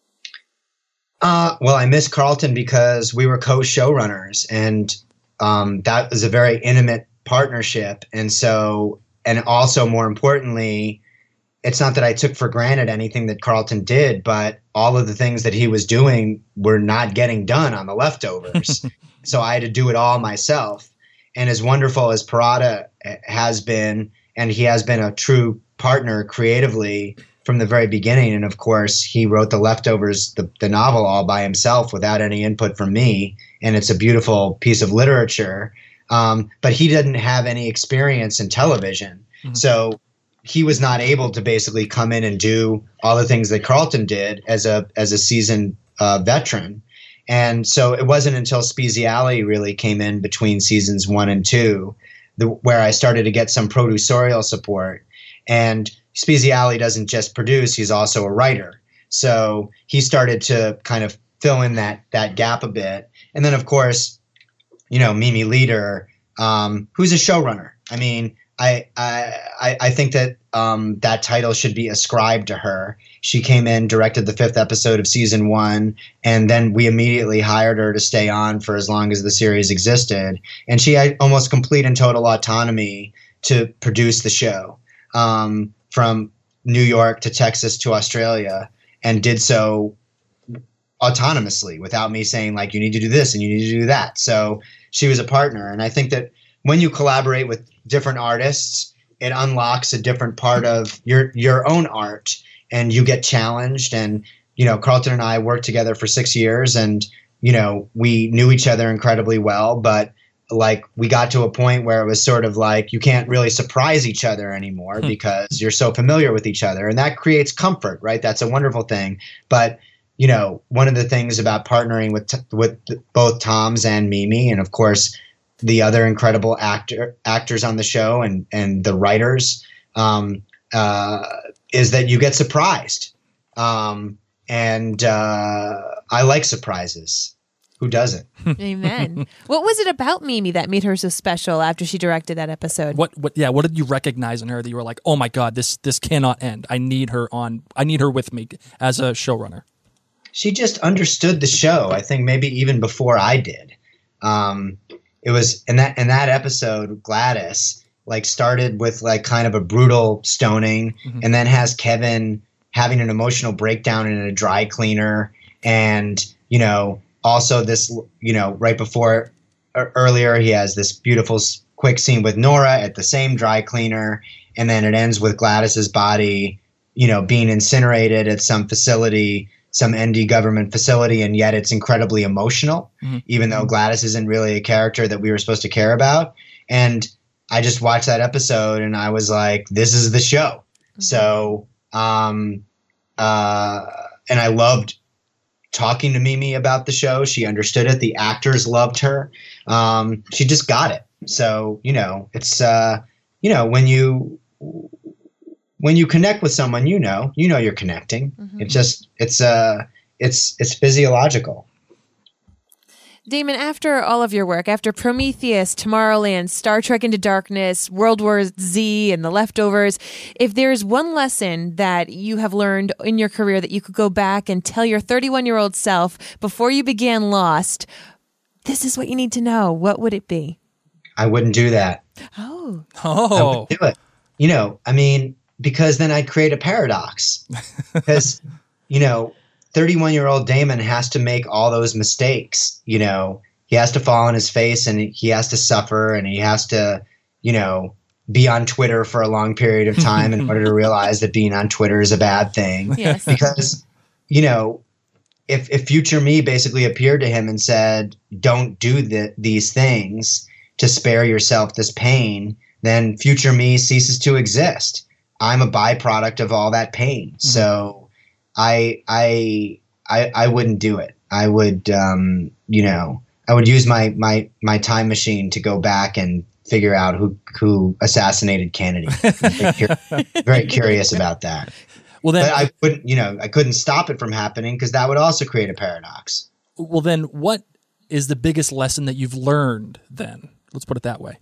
Uh, well, I miss Carlton because we were co-showrunners, and um, that was a very intimate partnership. And so, and also more importantly, it's not that I took for granted anything that Carlton did, but all of the things that he was doing were not getting done on The Leftovers. So I had to do it all myself. And as wonderful as Parada has been, and he has been a true partner creatively from the very beginning. And of course, he wrote The Leftovers, the, the novel, all by himself without any input from me. And it's a beautiful piece of literature. Um, but he didn't have any experience in television. Mm-hmm. So he was not able to basically come in and do all the things that Carlton did as a as a seasoned uh, veteran. And so it wasn't until Spezialy really came in between seasons one and two the, where I started to get some producerial support. And Spezialy doesn't just produce, he's also a writer. So he started to kind of fill in that that gap a bit. And then, of course, you know, Mimi Leder, um, who's a showrunner. I mean, I I I think that um, that title should be ascribed to her. She came in, directed the fifth episode of season one, and then we immediately hired her to stay on for as long as the series existed. And she had almost complete and total autonomy to produce the show, um, from New York to Texas to Australia, and did so autonomously without me saying, like, you need to do this and you need to do that. So she was a partner. And I think that when you collaborate with different artists, it unlocks a different part of your your own art, and you get challenged. And, you know, Carlton and I worked together for six years and, you know, we knew each other incredibly well, but like we got to a point where it was sort of like you can't really surprise each other anymore because you're so familiar with each other, and that creates comfort, right? That's a wonderful thing. But, you know, one of the things about partnering with t- with both Toms and Mimi, and of course the other incredible actor actors on the show and and the writers, um, uh, is that you get surprised, um, and uh, I like surprises. Who doesn't? Amen. What was it about Mimi that made her so special after she directed that episode? What? What? Yeah. What did you recognize in her that you were like, oh my god, this this cannot end. I need her on. I need her with me as a showrunner. She just understood the show. I think maybe even before I did. Um, it was in that in that episode, Gladys like started with like kind of a brutal stoning, mm-hmm. and then has Kevin having an emotional breakdown in a dry cleaner, and you know. Also, this, you know, right before er, earlier, he has this beautiful, quick scene with Nora at the same dry cleaner. And then it ends with Gladys's body, you know, being incinerated at some facility, some N D government facility. And yet it's incredibly emotional, mm-hmm. even though Gladys isn't really a character that we were supposed to care about. And I just watched that episode and I was like, this is the show. Mm-hmm. So, um, uh, and I loved talking to Mimi about the show. She understood it. The actors loved her. Um, she just got it. So, you know, it's, uh, you know, when you, when you connect with someone, you know, you know, you're connecting. Mm-hmm. It's just, it's, uh, it's, it's physiological. Damon, after all of your work, after Prometheus, Tomorrowland, Star Trek Into Darkness, World War Z, and The Leftovers, if there's one lesson that you have learned in your career that you could go back and tell your thirty-one-year-old self before you began Lost, this is what you need to know, what would it be? I wouldn't do that. Oh. Oh. I wouldn't do it. You know, I mean, because then I'd create a paradox. Because, you know, thirty-one-year-old Damon has to make all those mistakes. You know, he has to fall on his face and he has to suffer and he has to, you know, be on Twitter for a long period of time in order to realize that being on Twitter is a bad thing. Yes. Because, you know, if, if future me basically appeared to him and said, don't do the, these things to spare yourself this pain, then future me ceases to exist. I'm a byproduct of all that pain. Mm-hmm. So I, I, I, I wouldn't do it. I would, um, you know, I would use my, my, my time machine to go back and figure out who, who assassinated Kennedy. very, cur- very curious about that. Well, then but I couldn't, you know, I couldn't stop it from happening because that would also create a paradox. Well, then what is the biggest lesson that you've learned then? Let's put it that way.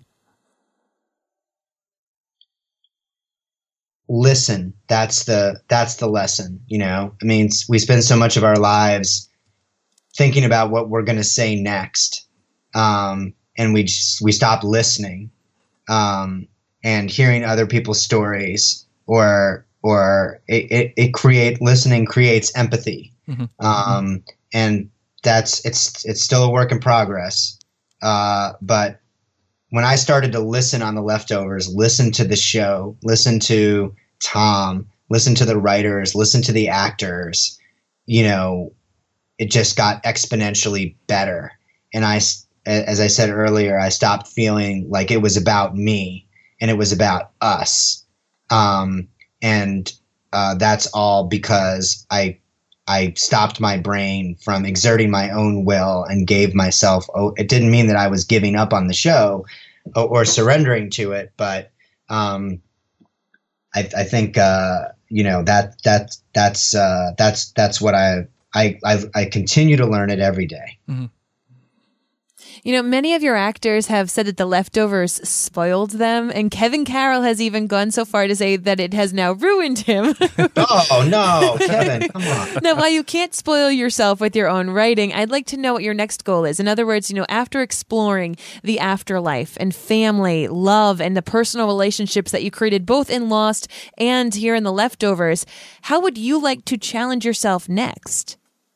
Listen, that's the that's the lesson, you know. I mean, we spend so much of our lives thinking about what we're going to say next, um, and we just we stop listening um, and hearing other people's stories, or or it, it, it create listening creates empathy, mm-hmm. um, and that's it's it's still a work in progress. Uh, but when I started to listen on The Leftovers, listen to the show, listen to Tom, listen to the writers, listen to the actors, you know, it just got exponentially better. And I, as I said earlier, I stopped feeling like it was about me and it was about us. Um, and uh, that's all because I I stopped my brain from exerting my own will and gave myself. Oh, it didn't mean that I was giving up on the show or, or surrendering to it, but um, I, I think uh, you know that that that's uh, that's that's what I I I, I continue to learn it every day. Mm-hmm. You know, many of your actors have said that The Leftovers spoiled them, and Kevin Carroll has even gone so far to say that it has now ruined him. Oh, no, Kevin, come on. Now, while you can't spoil yourself with your own writing, I'd like to know what your next goal is. In other words, you know, after exploring the afterlife and family, love, and the personal relationships that you created both in Lost and here in The Leftovers, how would you like to challenge yourself next?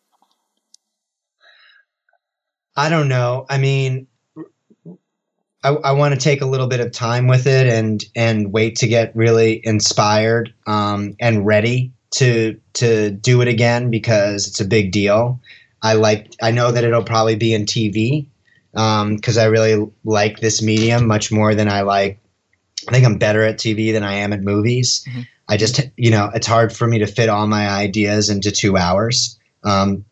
I don't know. I mean, I, I want to take a little bit of time with it and and wait to get really inspired um, and ready to to do it again because it's a big deal. I like. I know that it'll probably be in T V because um, I really like this medium much more than I like. I think I'm better at T V than I am at movies. Mm-hmm. I just, you know, it's hard for me to fit all my ideas into two hours. Um,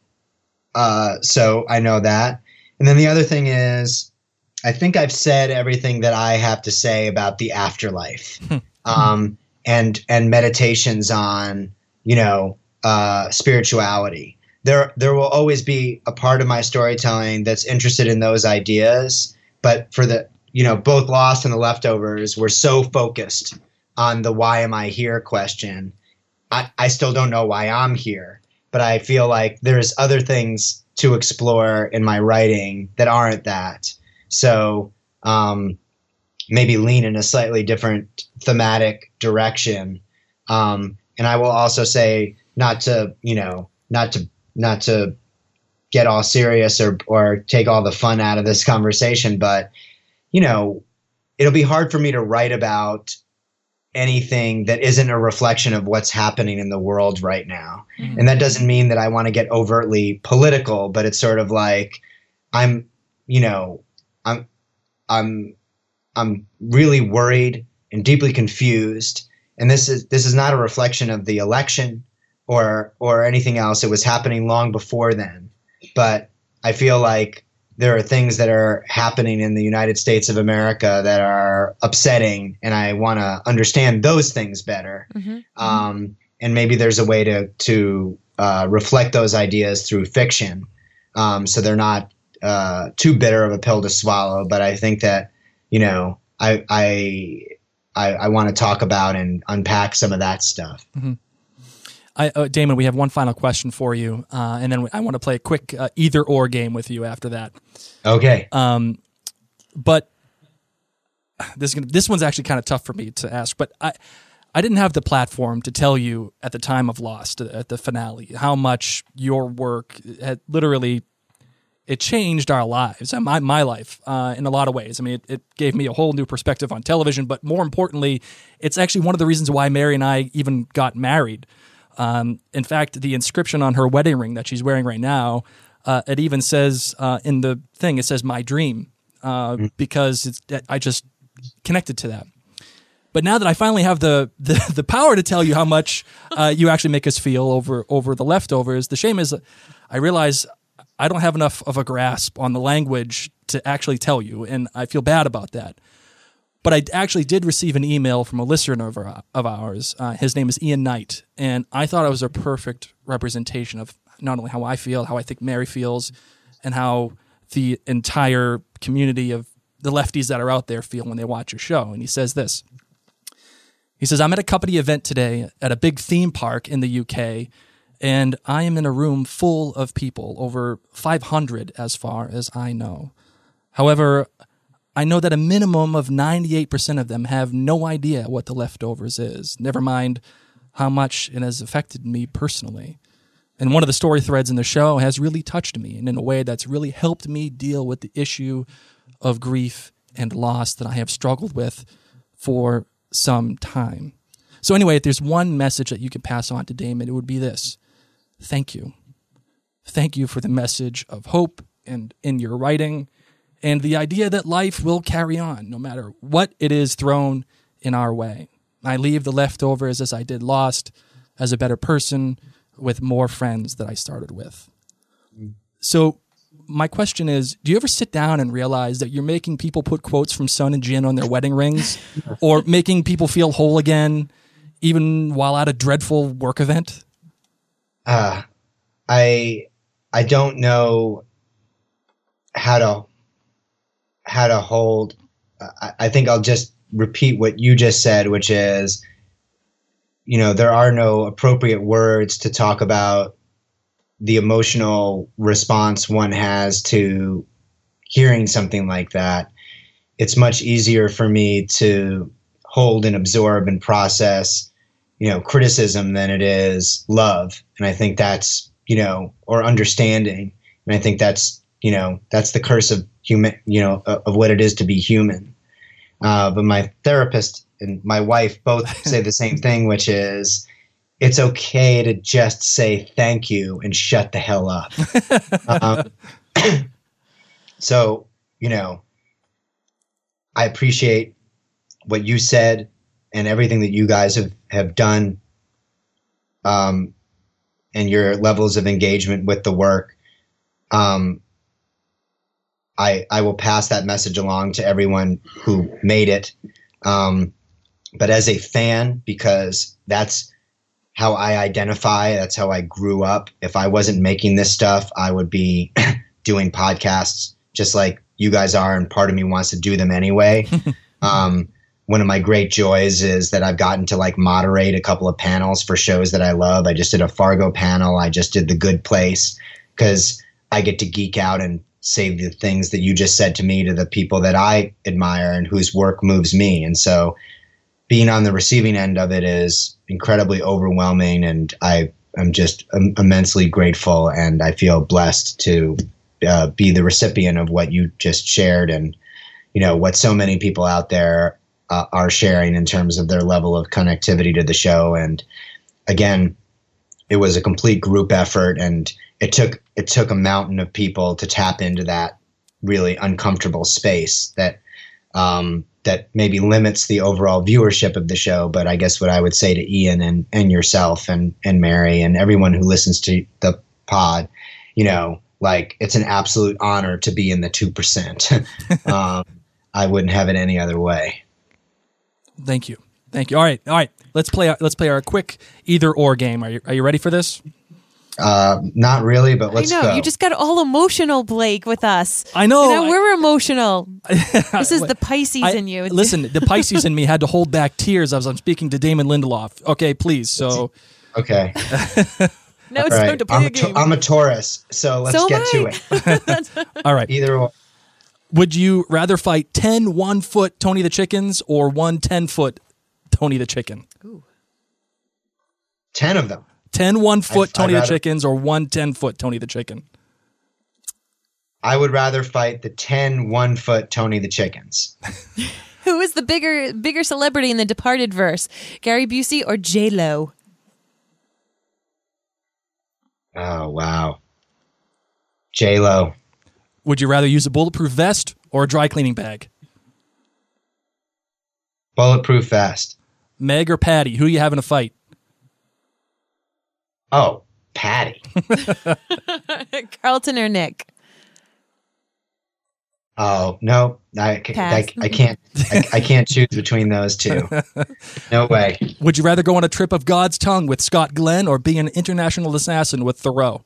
uh, so I know that. And then the other thing is, I think I've said everything that I have to say about the afterlife, um, and and meditations on, you know, uh, spirituality. There there will always be a part of my storytelling that's interested in those ideas, but for the, you know, both Lost and The Leftovers were so focused on the why am I here question. I, I still don't know why I'm here, but I feel like there's other things to explore in my writing that aren't that. So um, maybe lean in a slightly different thematic direction. Um, and I will also say not to, you know, not to, not to get all serious or, or take all the fun out of this conversation, but, you know, it'll be hard for me to write about anything that isn't a reflection of what's happening in the world right now. Mm-hmm. And that doesn't mean that I want to get overtly political, but it's sort of like I'm, you know, I'm, I'm, I'm really worried and deeply confused. And this is, this is not a reflection of the election or, or anything else. It was happening long before then, but I feel like there are things that are happening in the United States of America that are upsetting, and I want to understand those things better. Mm-hmm. Um, and maybe there's a way to to uh, reflect those ideas through fiction, um, so they're not uh, too bitter of a pill to swallow. But I think that, you know, I I I, I want to talk about and unpack some of that stuff. Mm-hmm. I, uh, Damon, we have one final question for you, uh, and then I want to play a quick uh, either-or game with you after that. Okay. Um, but this this one's actually kind of tough for me to ask, but I I didn't have the platform to tell you at the time of Lost, at the finale, how much your work had literally, it changed our lives, my, my life, uh, in a lot of ways. I mean, it, it gave me a whole new perspective on television, but more importantly, it's actually one of the reasons why Mary and I even got married. Um, in fact, the inscription on her wedding ring that she's wearing right now, uh, it even says uh, in the thing, it says "my dream," uh, mm-hmm. because it's, I just connected to that. But now that I finally have the the, the power to tell you how much uh, you actually make us feel over over The Leftovers, the shame is I realize I don't have enough of a grasp on the language to actually tell you, and I feel bad about that. But I actually did receive an email from a listener of, our, of ours. Uh, his name is Ian Knight, and I thought it was a perfect representation of not only how I feel, how I think Mary feels, and how the entire community of the lefties that are out there feel when they watch your show. And he says this. He says, I'm at a company event today at a big theme park in the U K, and I am in a room full of people, over five hundred as far as I know. However, I know that a minimum of ninety-eight percent of them have no idea what The Leftovers is, never mind how much it has affected me personally. And one of the story threads in the show has really touched me, and in a way that's really helped me deal with the issue of grief and loss that I have struggled with for some time. So anyway, if there's one message that you can pass on to Damon, it would be this. Thank you. Thank you for the message of hope and in your writing, and the idea that life will carry on no matter what it is thrown in our way. I leave the leftovers as I did Lost as a better person with more friends that I started with. So my question is, do you ever sit down and realize that you're making people put quotes from Sun and Jin on their wedding rings or making people feel whole again, even while at a dreadful work event? Uh, I I don't know how to how to hold. I, I think I'll just repeat what you just said, which is, you know, there are no appropriate words to talk about the emotional response one has to hearing something like that. It's much easier for me to hold and absorb and process, you know, criticism than it is love. And I think that's, you know, or understanding. And I think that's, you know, that's the curse of human, you know, of, of what it is to be human. Uh, but my therapist and my wife both say the same thing, which is, it's okay to just say thank you and shut the hell up. um, so, you know, I appreciate what you said and everything that you guys have, have done, um, and your levels of engagement with the work. Um, I, I will pass that message along to everyone who made it. Um, but as a fan, because that's how I identify, that's how I grew up. If I wasn't making this stuff, I would be doing podcasts just like you guys are, and part of me wants to do them anyway. um, one of my great joys is that I've gotten to like moderate a couple of panels for shows that I love. I just did a Fargo panel. I just did The Good Place, because I get to geek out and say the things that you just said to me to the people that I admire and whose work moves me. And so being on the receiving end of it is incredibly overwhelming, and I am just um, immensely grateful, and I feel blessed to uh, be the recipient of what you just shared, and you know what so many people out there uh, are sharing in terms of their level of connectivity to the show. And again, it was a complete group effort, and it took it took a mountain of people to tap into that really uncomfortable space that um, that maybe limits the overall viewership of the show. But I guess what I would say to Ian and, and yourself and, and Mary and everyone who listens to the pod, you know, like it's an absolute honor to be in the two percent. um, I wouldn't have it any other way. Thank you. Thank you. All right. All right. Let's play, let's play our quick either or game. Are you, are you ready for this? Uh, not really, but let's I know, go. you just got all emotional, Blake, with us. I know. You know I, we're emotional. This is the Pisces I, in you. It's- listen, the Pisces in me had to hold back tears as I'm speaking to Damon Lindelof. Okay, please. So, okay. No, it's All time right. to play I'm a a, game. to- I'm a Taurus, so let's So get am to I. it. all right. Either or. Would you rather fight ten one-foot Tony the Chickens or one ten-foot Tony the Chicken? Ten of them. ten one-foot I'd- Tony I'd the rather- Chickens or one ten-foot Tony the Chicken? I would rather fight the ten one-foot Tony the Chickens. Who is the bigger bigger celebrity in the Departed verse? Gary Busey or J Lo? Oh, wow. J-Lo. Would you rather use a bulletproof vest or a dry cleaning bag? Bulletproof vest. Meg or Patty? Who are you having a fight? Oh, Patty. Carlton or Nick? Oh, no. I, I, Pass. I can't I, I can't choose between those two. No way. Would you rather go on a trip of God's tongue with Scott Glenn or be an international assassin with Thoreau?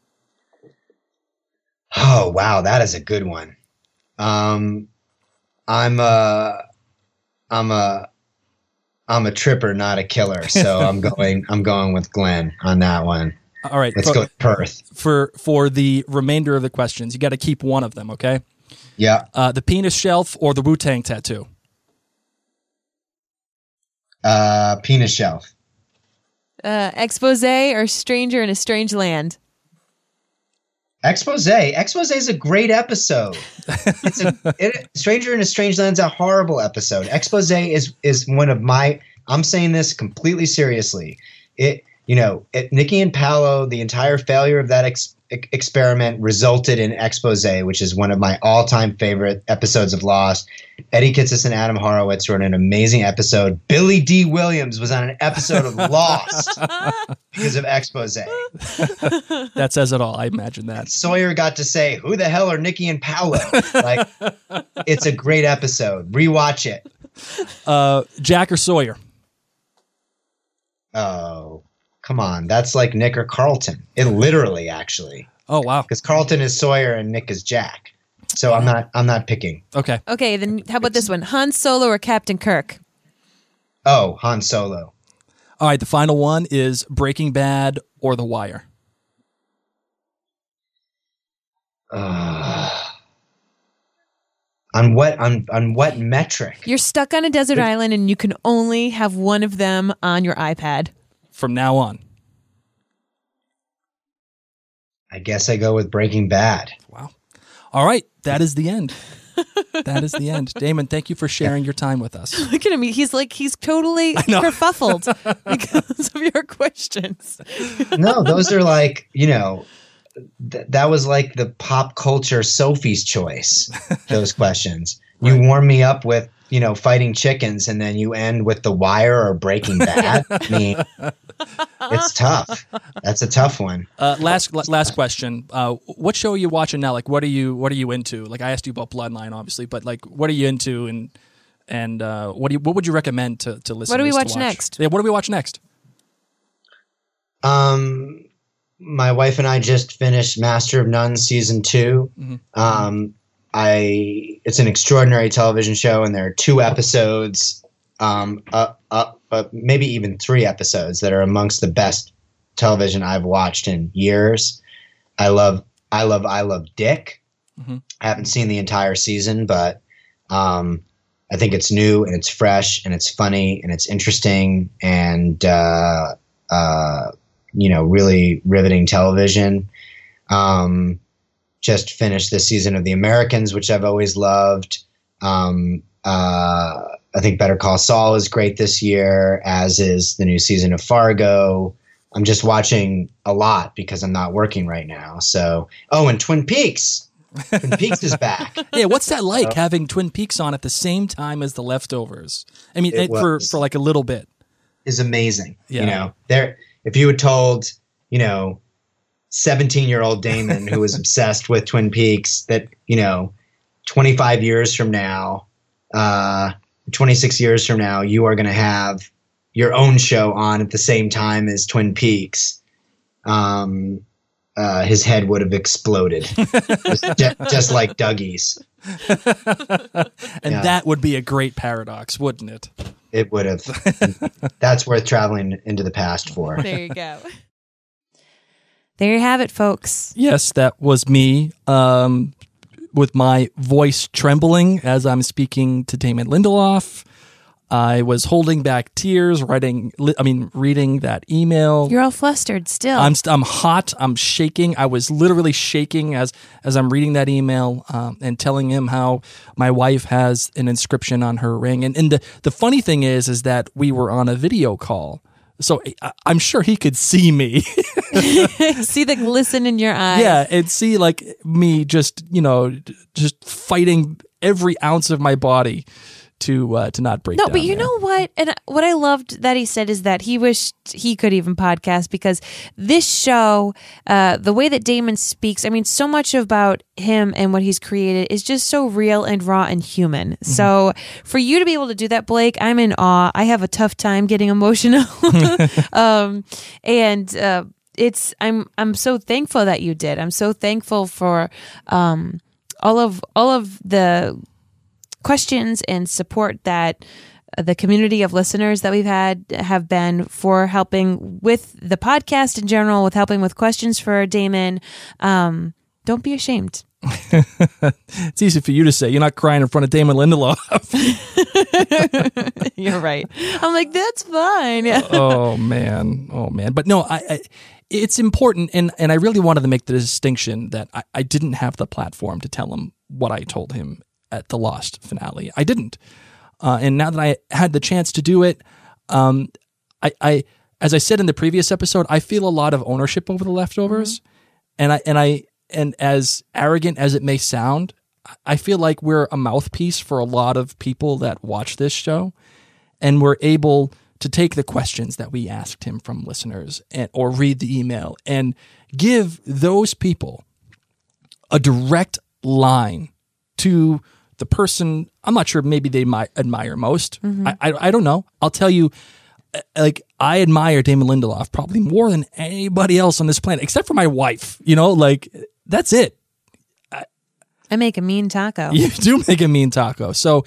Oh, wow. That is a good one. Um, I'm a, I'm a, I'm a tripper, not a killer. So I'm going, I'm going with Glenn on that one. All right. Let's for, go with Perth. For, for the remainder of the questions, you got to keep one of them, okay? Yeah. Uh, the penis shelf or the Wu-Tang tattoo? Uh, penis shelf. Uh, expose or Stranger in a Strange Land? Expose. Expose is a great episode. It's a it, Stranger in a Strange Land's a horrible episode. Expose is is one of my. I'm saying this completely seriously. It you know, it, Nikki and Paolo, the entire failure of that ex- experiment resulted in Expose, which is one of my all-time favorite episodes of Lost. Eddie Kitsis and Adam Horowitz wrote an amazing episode. Billy D. Williams was on an episode of Lost because of Expose. That says it all. I imagine that. Sawyer got to say, who the hell are Nikki and Paolo? Like, it's a great episode. Rewatch it. Uh, Jack or Sawyer? Oh, come on. That's like Nick or Carlton. It literally, actually. Oh, wow. Because Carlton is Sawyer and Nick is Jack. So I'm not I'm not picking. Okay. Okay, then how about this one? Han Solo or Captain Kirk? Oh, Han Solo. All right, the final one is Breaking Bad or The Wire? Uh, on what on on what metric? You're stuck on a desert island and you can only have one of them on your iPad. From now on. I guess I go with Breaking Bad. Wow. All right, that is the end. That is the end. Damon, thank you for sharing your time with us. Look at him. He's like, he's totally kerfuffled because of your questions. No, those are like, you know, th- that was like the pop culture Sophie's Choice, those questions. You Right. warm me up with, you know, fighting chickens, and then you end with The Wire or Breaking Bad. I mean, it's tough. That's a tough one. Uh, last last question. Uh, what show are you watching now? Like, what are you what are you into? Like, I asked you about Bloodline, obviously, but like, what are you into, and and uh, what do you what would you recommend to to listen? What do we to watch watch next? Yeah, what do we watch next? Um, my wife and I just finished Master of None season two. Mm-hmm. Um, I it's an extraordinary television show, and there are two episodes, um, uh, uh, uh, maybe even three episodes that are amongst the best television I've watched in years. I love, I love, I love Dick. Mm-hmm. I haven't seen the entire season, but um, I think it's new and it's fresh and it's funny and it's interesting and uh, uh, you know, really riveting television. Um, just finished this season of The Americans, which I've always loved. Um, uh, I think Better Call Saul is great this year, as is the new season of Fargo. I'm just watching a lot because I'm not working right now. So, oh, and Twin Peaks. Twin Peaks is back. Yeah, what's that like having Twin Peaks on at the same time as The Leftovers? I mean, It it, for was. for like a little bit. Is amazing. Yeah. You know, there. If you had told, you know, seventeen-year-old Damon who was obsessed with Twin Peaks that, you know, twenty-five years from now, uh, twenty-six years from now, you are going to have your own show on at the same time as Twin Peaks, um, uh, his head would have exploded, just, ju- just like Dougie's. And Yeah. that would be a great paradox, wouldn't it? It would have. That's worth traveling into the past for. There you go. There you have it, folks. Yes, that was me, um, with my voice trembling as I'm speaking to Damon Lindelof. I was holding back tears, writing. I mean, reading that email. You're all flustered still. I'm st- I'm hot. I'm shaking. I was literally shaking as as I'm reading that email um, and telling him how my wife has an inscription on her ring. And and the the funny thing is, is that we were on a video call, so I, I'm sure he could see me. See the glisten in your eyes. Yeah, and see like me just you know just fighting every ounce of my body to uh, to not break No, down but you there. know what? And what I loved that he said is that he wished he could even podcast, because this show, uh, the way that Damon speaks, I mean, so much about him and what he's created is just so real and raw and human. Mm-hmm. So for you to be able to do that, Blake, I'm in awe. I have a tough time getting emotional. um, and uh, it's I'm I'm so thankful that you did. I'm so thankful for um, all of all of the questions and support that the community of listeners that we've had have been for helping with the podcast in general, with helping with questions for Damon. Um, don't be ashamed. It's easy for you to say. You're not crying in front of Damon Lindelof. You're right. I'm like, that's fine. Yeah. Oh man, oh man. But no, I, I it's important, and and I really wanted to make the distinction that I, I didn't have the platform to tell him what I told him at the Lost finale. I didn't, uh, and now that I had the chance to do it, um, I, I as I said in the previous episode, I feel a lot of ownership over the leftovers, mm-hmm. and I and I and as arrogant as it may sound, I feel like we're a mouthpiece for a lot of people that watch this show, and we're able to take the questions that we asked him from listeners and or read the email and give those people a direct line to the person I'm not sure maybe they might admire most. Mm-hmm. I, I I don't know. I'll tell you. Like, I admire Damon Lindelof probably more than anybody else on this planet, except for my wife. You know, like, that's it. I, I make a mean taco. You do make a mean taco. So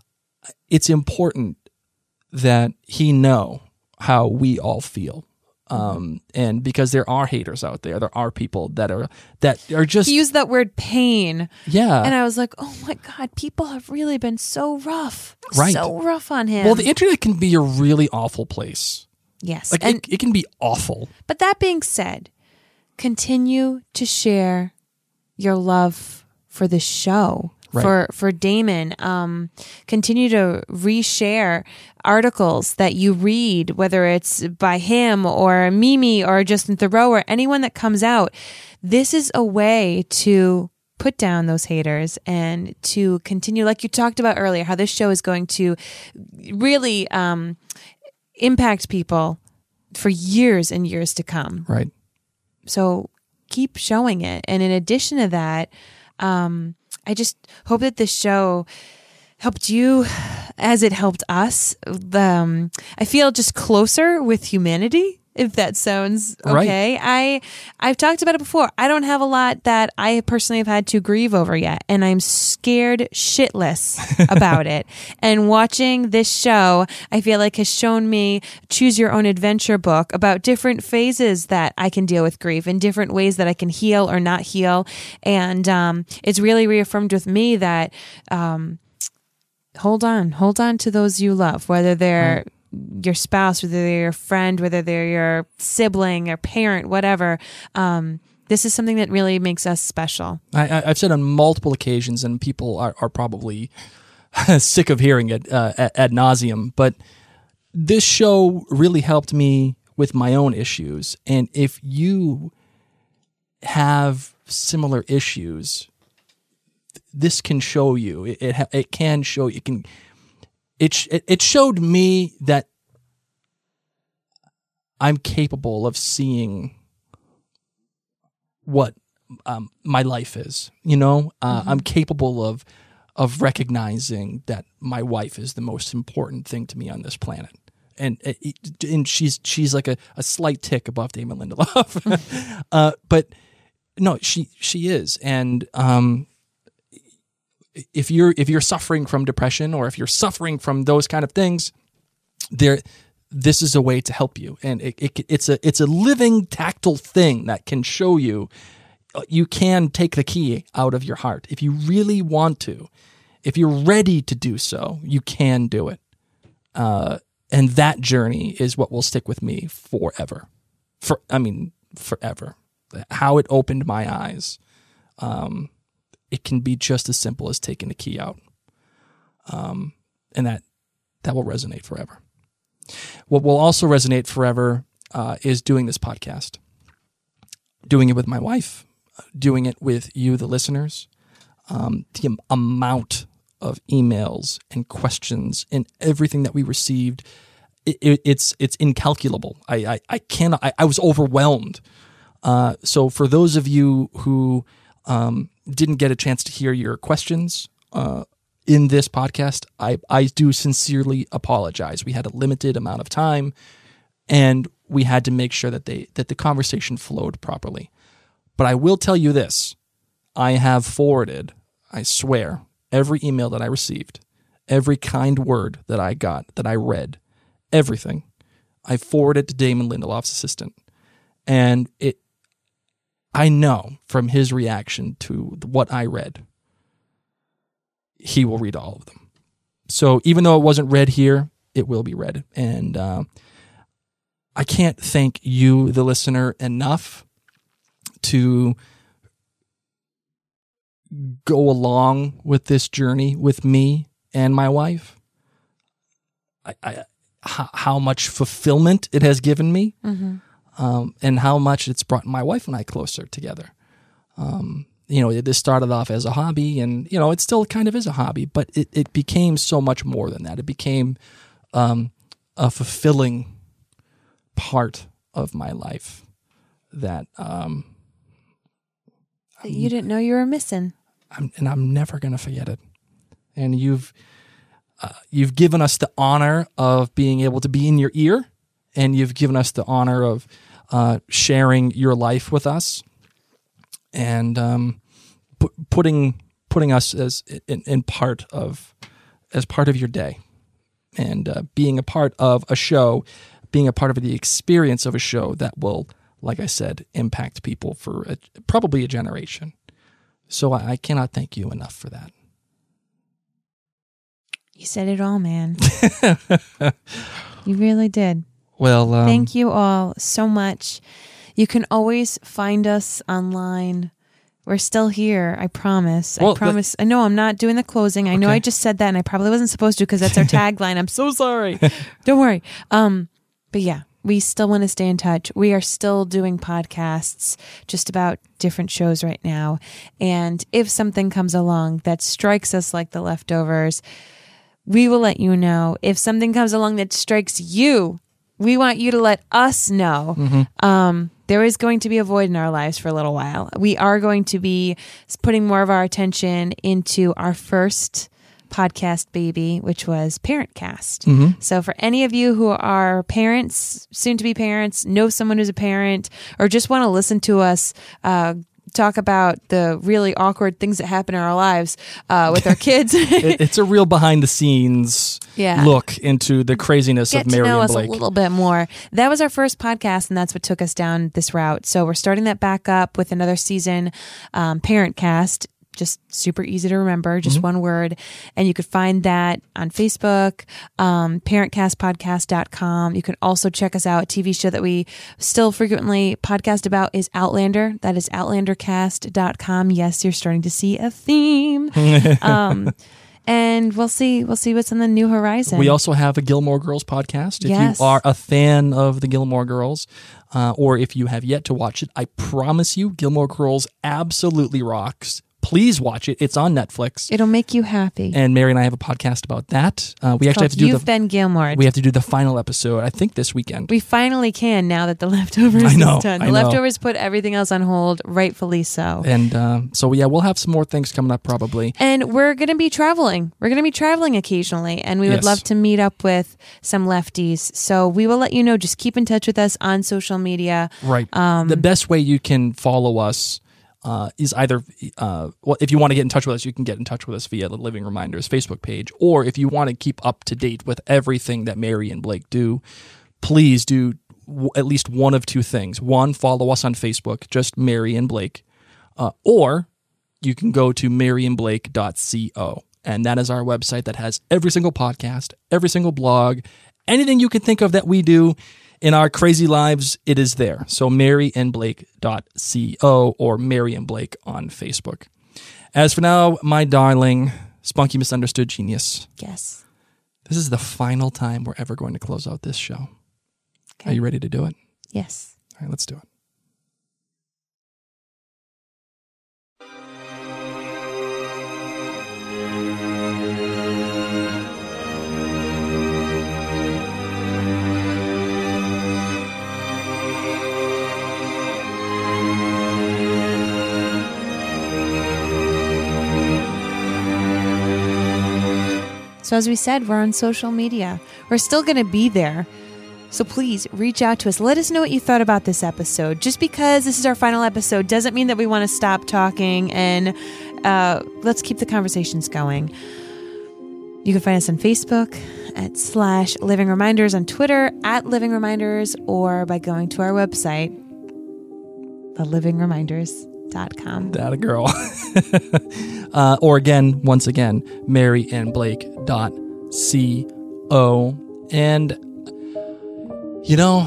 it's important that he know how we all feel. Um, and because there are haters out there, there are people that are that are just he used that word pain. Yeah, and I was like, oh my god, people have really been so rough, right? So rough on him. Well, the internet can be a really awful place. Yes, like and, it, it can be awful. But that being said, continue to share your love for the show. Right. For for Damon, um, continue to reshare articles that you read, whether it's by him or Mimi or Justin Theroux or anyone that comes out. This is a way to put down those haters and to continue, like you talked about earlier, how this show is going to really um, impact people for years and years to come. Right. So keep showing it. And in addition to that, um, I just hope that this show helped you as it helped us. Um, I feel just closer with humanity, if that sounds okay. Right. I, I've talked about it before. I don't have a lot that I personally have had to grieve over yet, and I'm scared shitless about it. And watching this show, I feel like has shown me Choose Your Own Adventure book about different phases that I can deal with grief and different ways that I can heal or not heal. And um, it's really reaffirmed with me that um, hold on, hold on to those you love, whether they're right. your spouse, whether they're your friend, whether they're your sibling or parent, whatever. Um, this is something that really makes us special. I, I've said on multiple occasions, and people are, are probably sick of hearing it uh, ad, ad nauseum, but this show really helped me with my own issues. And if you have similar issues, this can show you. It it, it can show you. It can. It it showed me that I'm capable of seeing what um, my life is. You know, uh, mm-hmm. I'm capable of of recognizing that my wife is the most important thing to me on this planet, and and she's she's like a, a slight tick above Damon Lindelof, uh, but no, she she is, and um. If you're if you're suffering from depression or if you're suffering from those kind of things, there, this is a way to help you, and it, it it's a it's a living tactile thing that can show you you can take the key out of your heart if you really want to, if you're ready to do so, you can do it, uh, and that journey is what will stick with me forever. For I mean forever, how it opened my eyes. Um, It can be just as simple as taking the key out, um, and that that will resonate forever. What will also resonate forever uh, is doing this podcast, doing it with my wife, doing it with you, the listeners. Um, the amount of emails and questions and everything that we received, it, it, it's it's incalculable. I I, I cannot. I, I was overwhelmed. Uh, so for those of you who um, didn't get a chance to hear your questions uh, in this podcast, I, I do sincerely apologize. We had a limited amount of time, and we had to make sure that they that the conversation flowed properly. But I will tell you this. I have forwarded, I swear, every email that I received, every kind word that I got, that I read, everything, I forwarded to Damon Lindelof's assistant. And it, I know from his reaction to what I read, he will read all of them. So even though it wasn't read here, it will be read. And uh, I can't thank you, the listener, enough to go along with this journey with me and my wife. I, I h- how much fulfillment it has given me, um, and how much it's brought my wife and I closer together. Um, you know, this started off as a hobby, and, you know, it still kind of is a hobby, but it, it became so much more than that. It became um, a fulfilling part of my life that um, That you didn't know you were missing. I'm, and I'm never going to forget it. And you've uh, you've given us the honor of being able to be in your ear, and you've given us the honor of uh, sharing your life with us, and um, pu- putting putting us as in, in part of as part of your day, and uh, being a part of a show, being a part of the experience of a show that will, like I said, impact people for a, probably a generation. So I, I cannot thank you enough for that. You said it all, man. You really did. Well, um, Thank you all so much. You can always find us online. We're still here. I promise. Well, I promise. I know I'm not doing the closing. I know Okay. I just said that and I probably wasn't supposed to because that's our tagline. I'm so sorry. Don't worry. Um, but yeah, we still want to stay in touch. We are still doing podcasts just about different shows right now. And if something comes along that strikes us like The Leftovers, we will let you know. If something comes along that strikes you, we want you to let us know. Mm-hmm. Um, there is going to be a void in our lives for a little while. We are going to be putting more of our attention into our first podcast baby, which was Parent Cast. Mm-hmm. So for any of you who are parents, soon to be parents, know someone who's a parent, or just want to listen to us uh, talk about the really awkward things that happen in our lives uh, with our kids. it, it's a real behind the scenes Yeah. look into the craziness Get of to Mary know and us Blake. a little bit more. That was our first podcast, and that's what took us down this route. So we're starting that back up with another season, um, Parent Cast. Just super easy to remember, just Mm-hmm. one word. And you could find that on Facebook, um, parent cast podcast dot com. You can also check us out. A T V show that we still frequently podcast about is Outlander. That is outlander cast dot com. Yes, you're starting to see a theme. um, and we'll see, we'll see what's on the new horizon. We also have a Gilmore Girls podcast. If Yes. you are a fan of the Gilmore Girls, uh, or if you have yet to watch it, I promise you, Gilmore Girls absolutely rocks. Please watch it. It's on Netflix. It'll make you happy. And Mary and I have a podcast about that. Uh, we actually have to do You've the been Gilmore. we have to do the final episode. I think this weekend. We finally can now that The Leftovers I know, is done. The I know. Leftovers put everything else on hold, rightfully so. And um, so yeah, we'll have some more things coming up probably. And we're going to be traveling. We're going to be traveling occasionally, and we would Yes. love to meet up with some lefties. So we will let you know. Just keep in touch with us on social media. Right. Um, the best way you can follow us uh, is either, uh, well, if you want to get in touch with us, you can get in touch with us via the Living Reminders Facebook page. Or if you want to keep up to date with everything that Mary and Blake do, please do w- at least one of two things. One, follow us on Facebook, just Mary and Blake. Uh, or you can go to mary and blake dot co. And that is our website that has every single podcast, every single blog, anything you can think of that we do in our crazy lives, it is there. So mary and blake dot co or Mary and Blake on Facebook. As for now, my darling, spunky misunderstood genius, Yes. this is the final time we're ever going to close out this show. Okay. Are you ready to do it? Yes. All right, let's do it. So as we said, we're on social media. We're still going to be there. So please reach out to us. Let us know what you thought about this episode. Just because this is our final episode doesn't mean that we want to stop talking, and uh, let's keep the conversations going. You can find us on Facebook at slash Living Reminders, on Twitter at Living Reminders, or by going to our website, the living reminders dot com. That a girl. uh, or again, once again, mary and blake dot co. And, you know,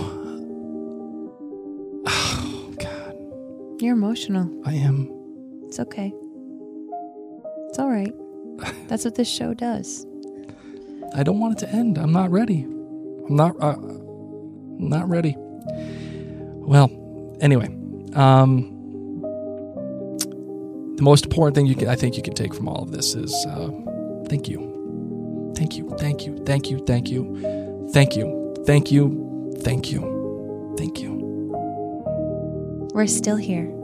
oh, God, You're emotional. I am. It's okay. It's all right. That's what this show does. I don't want it to end. I'm not ready. I'm I'm not. Uh, not ready. Well, anyway, um, the most important thing you can, I think you can take from all of this is uh, thank you, thank you, thank you, thank you, thank you, thank you, thank you, thank you, thank you. We're still here.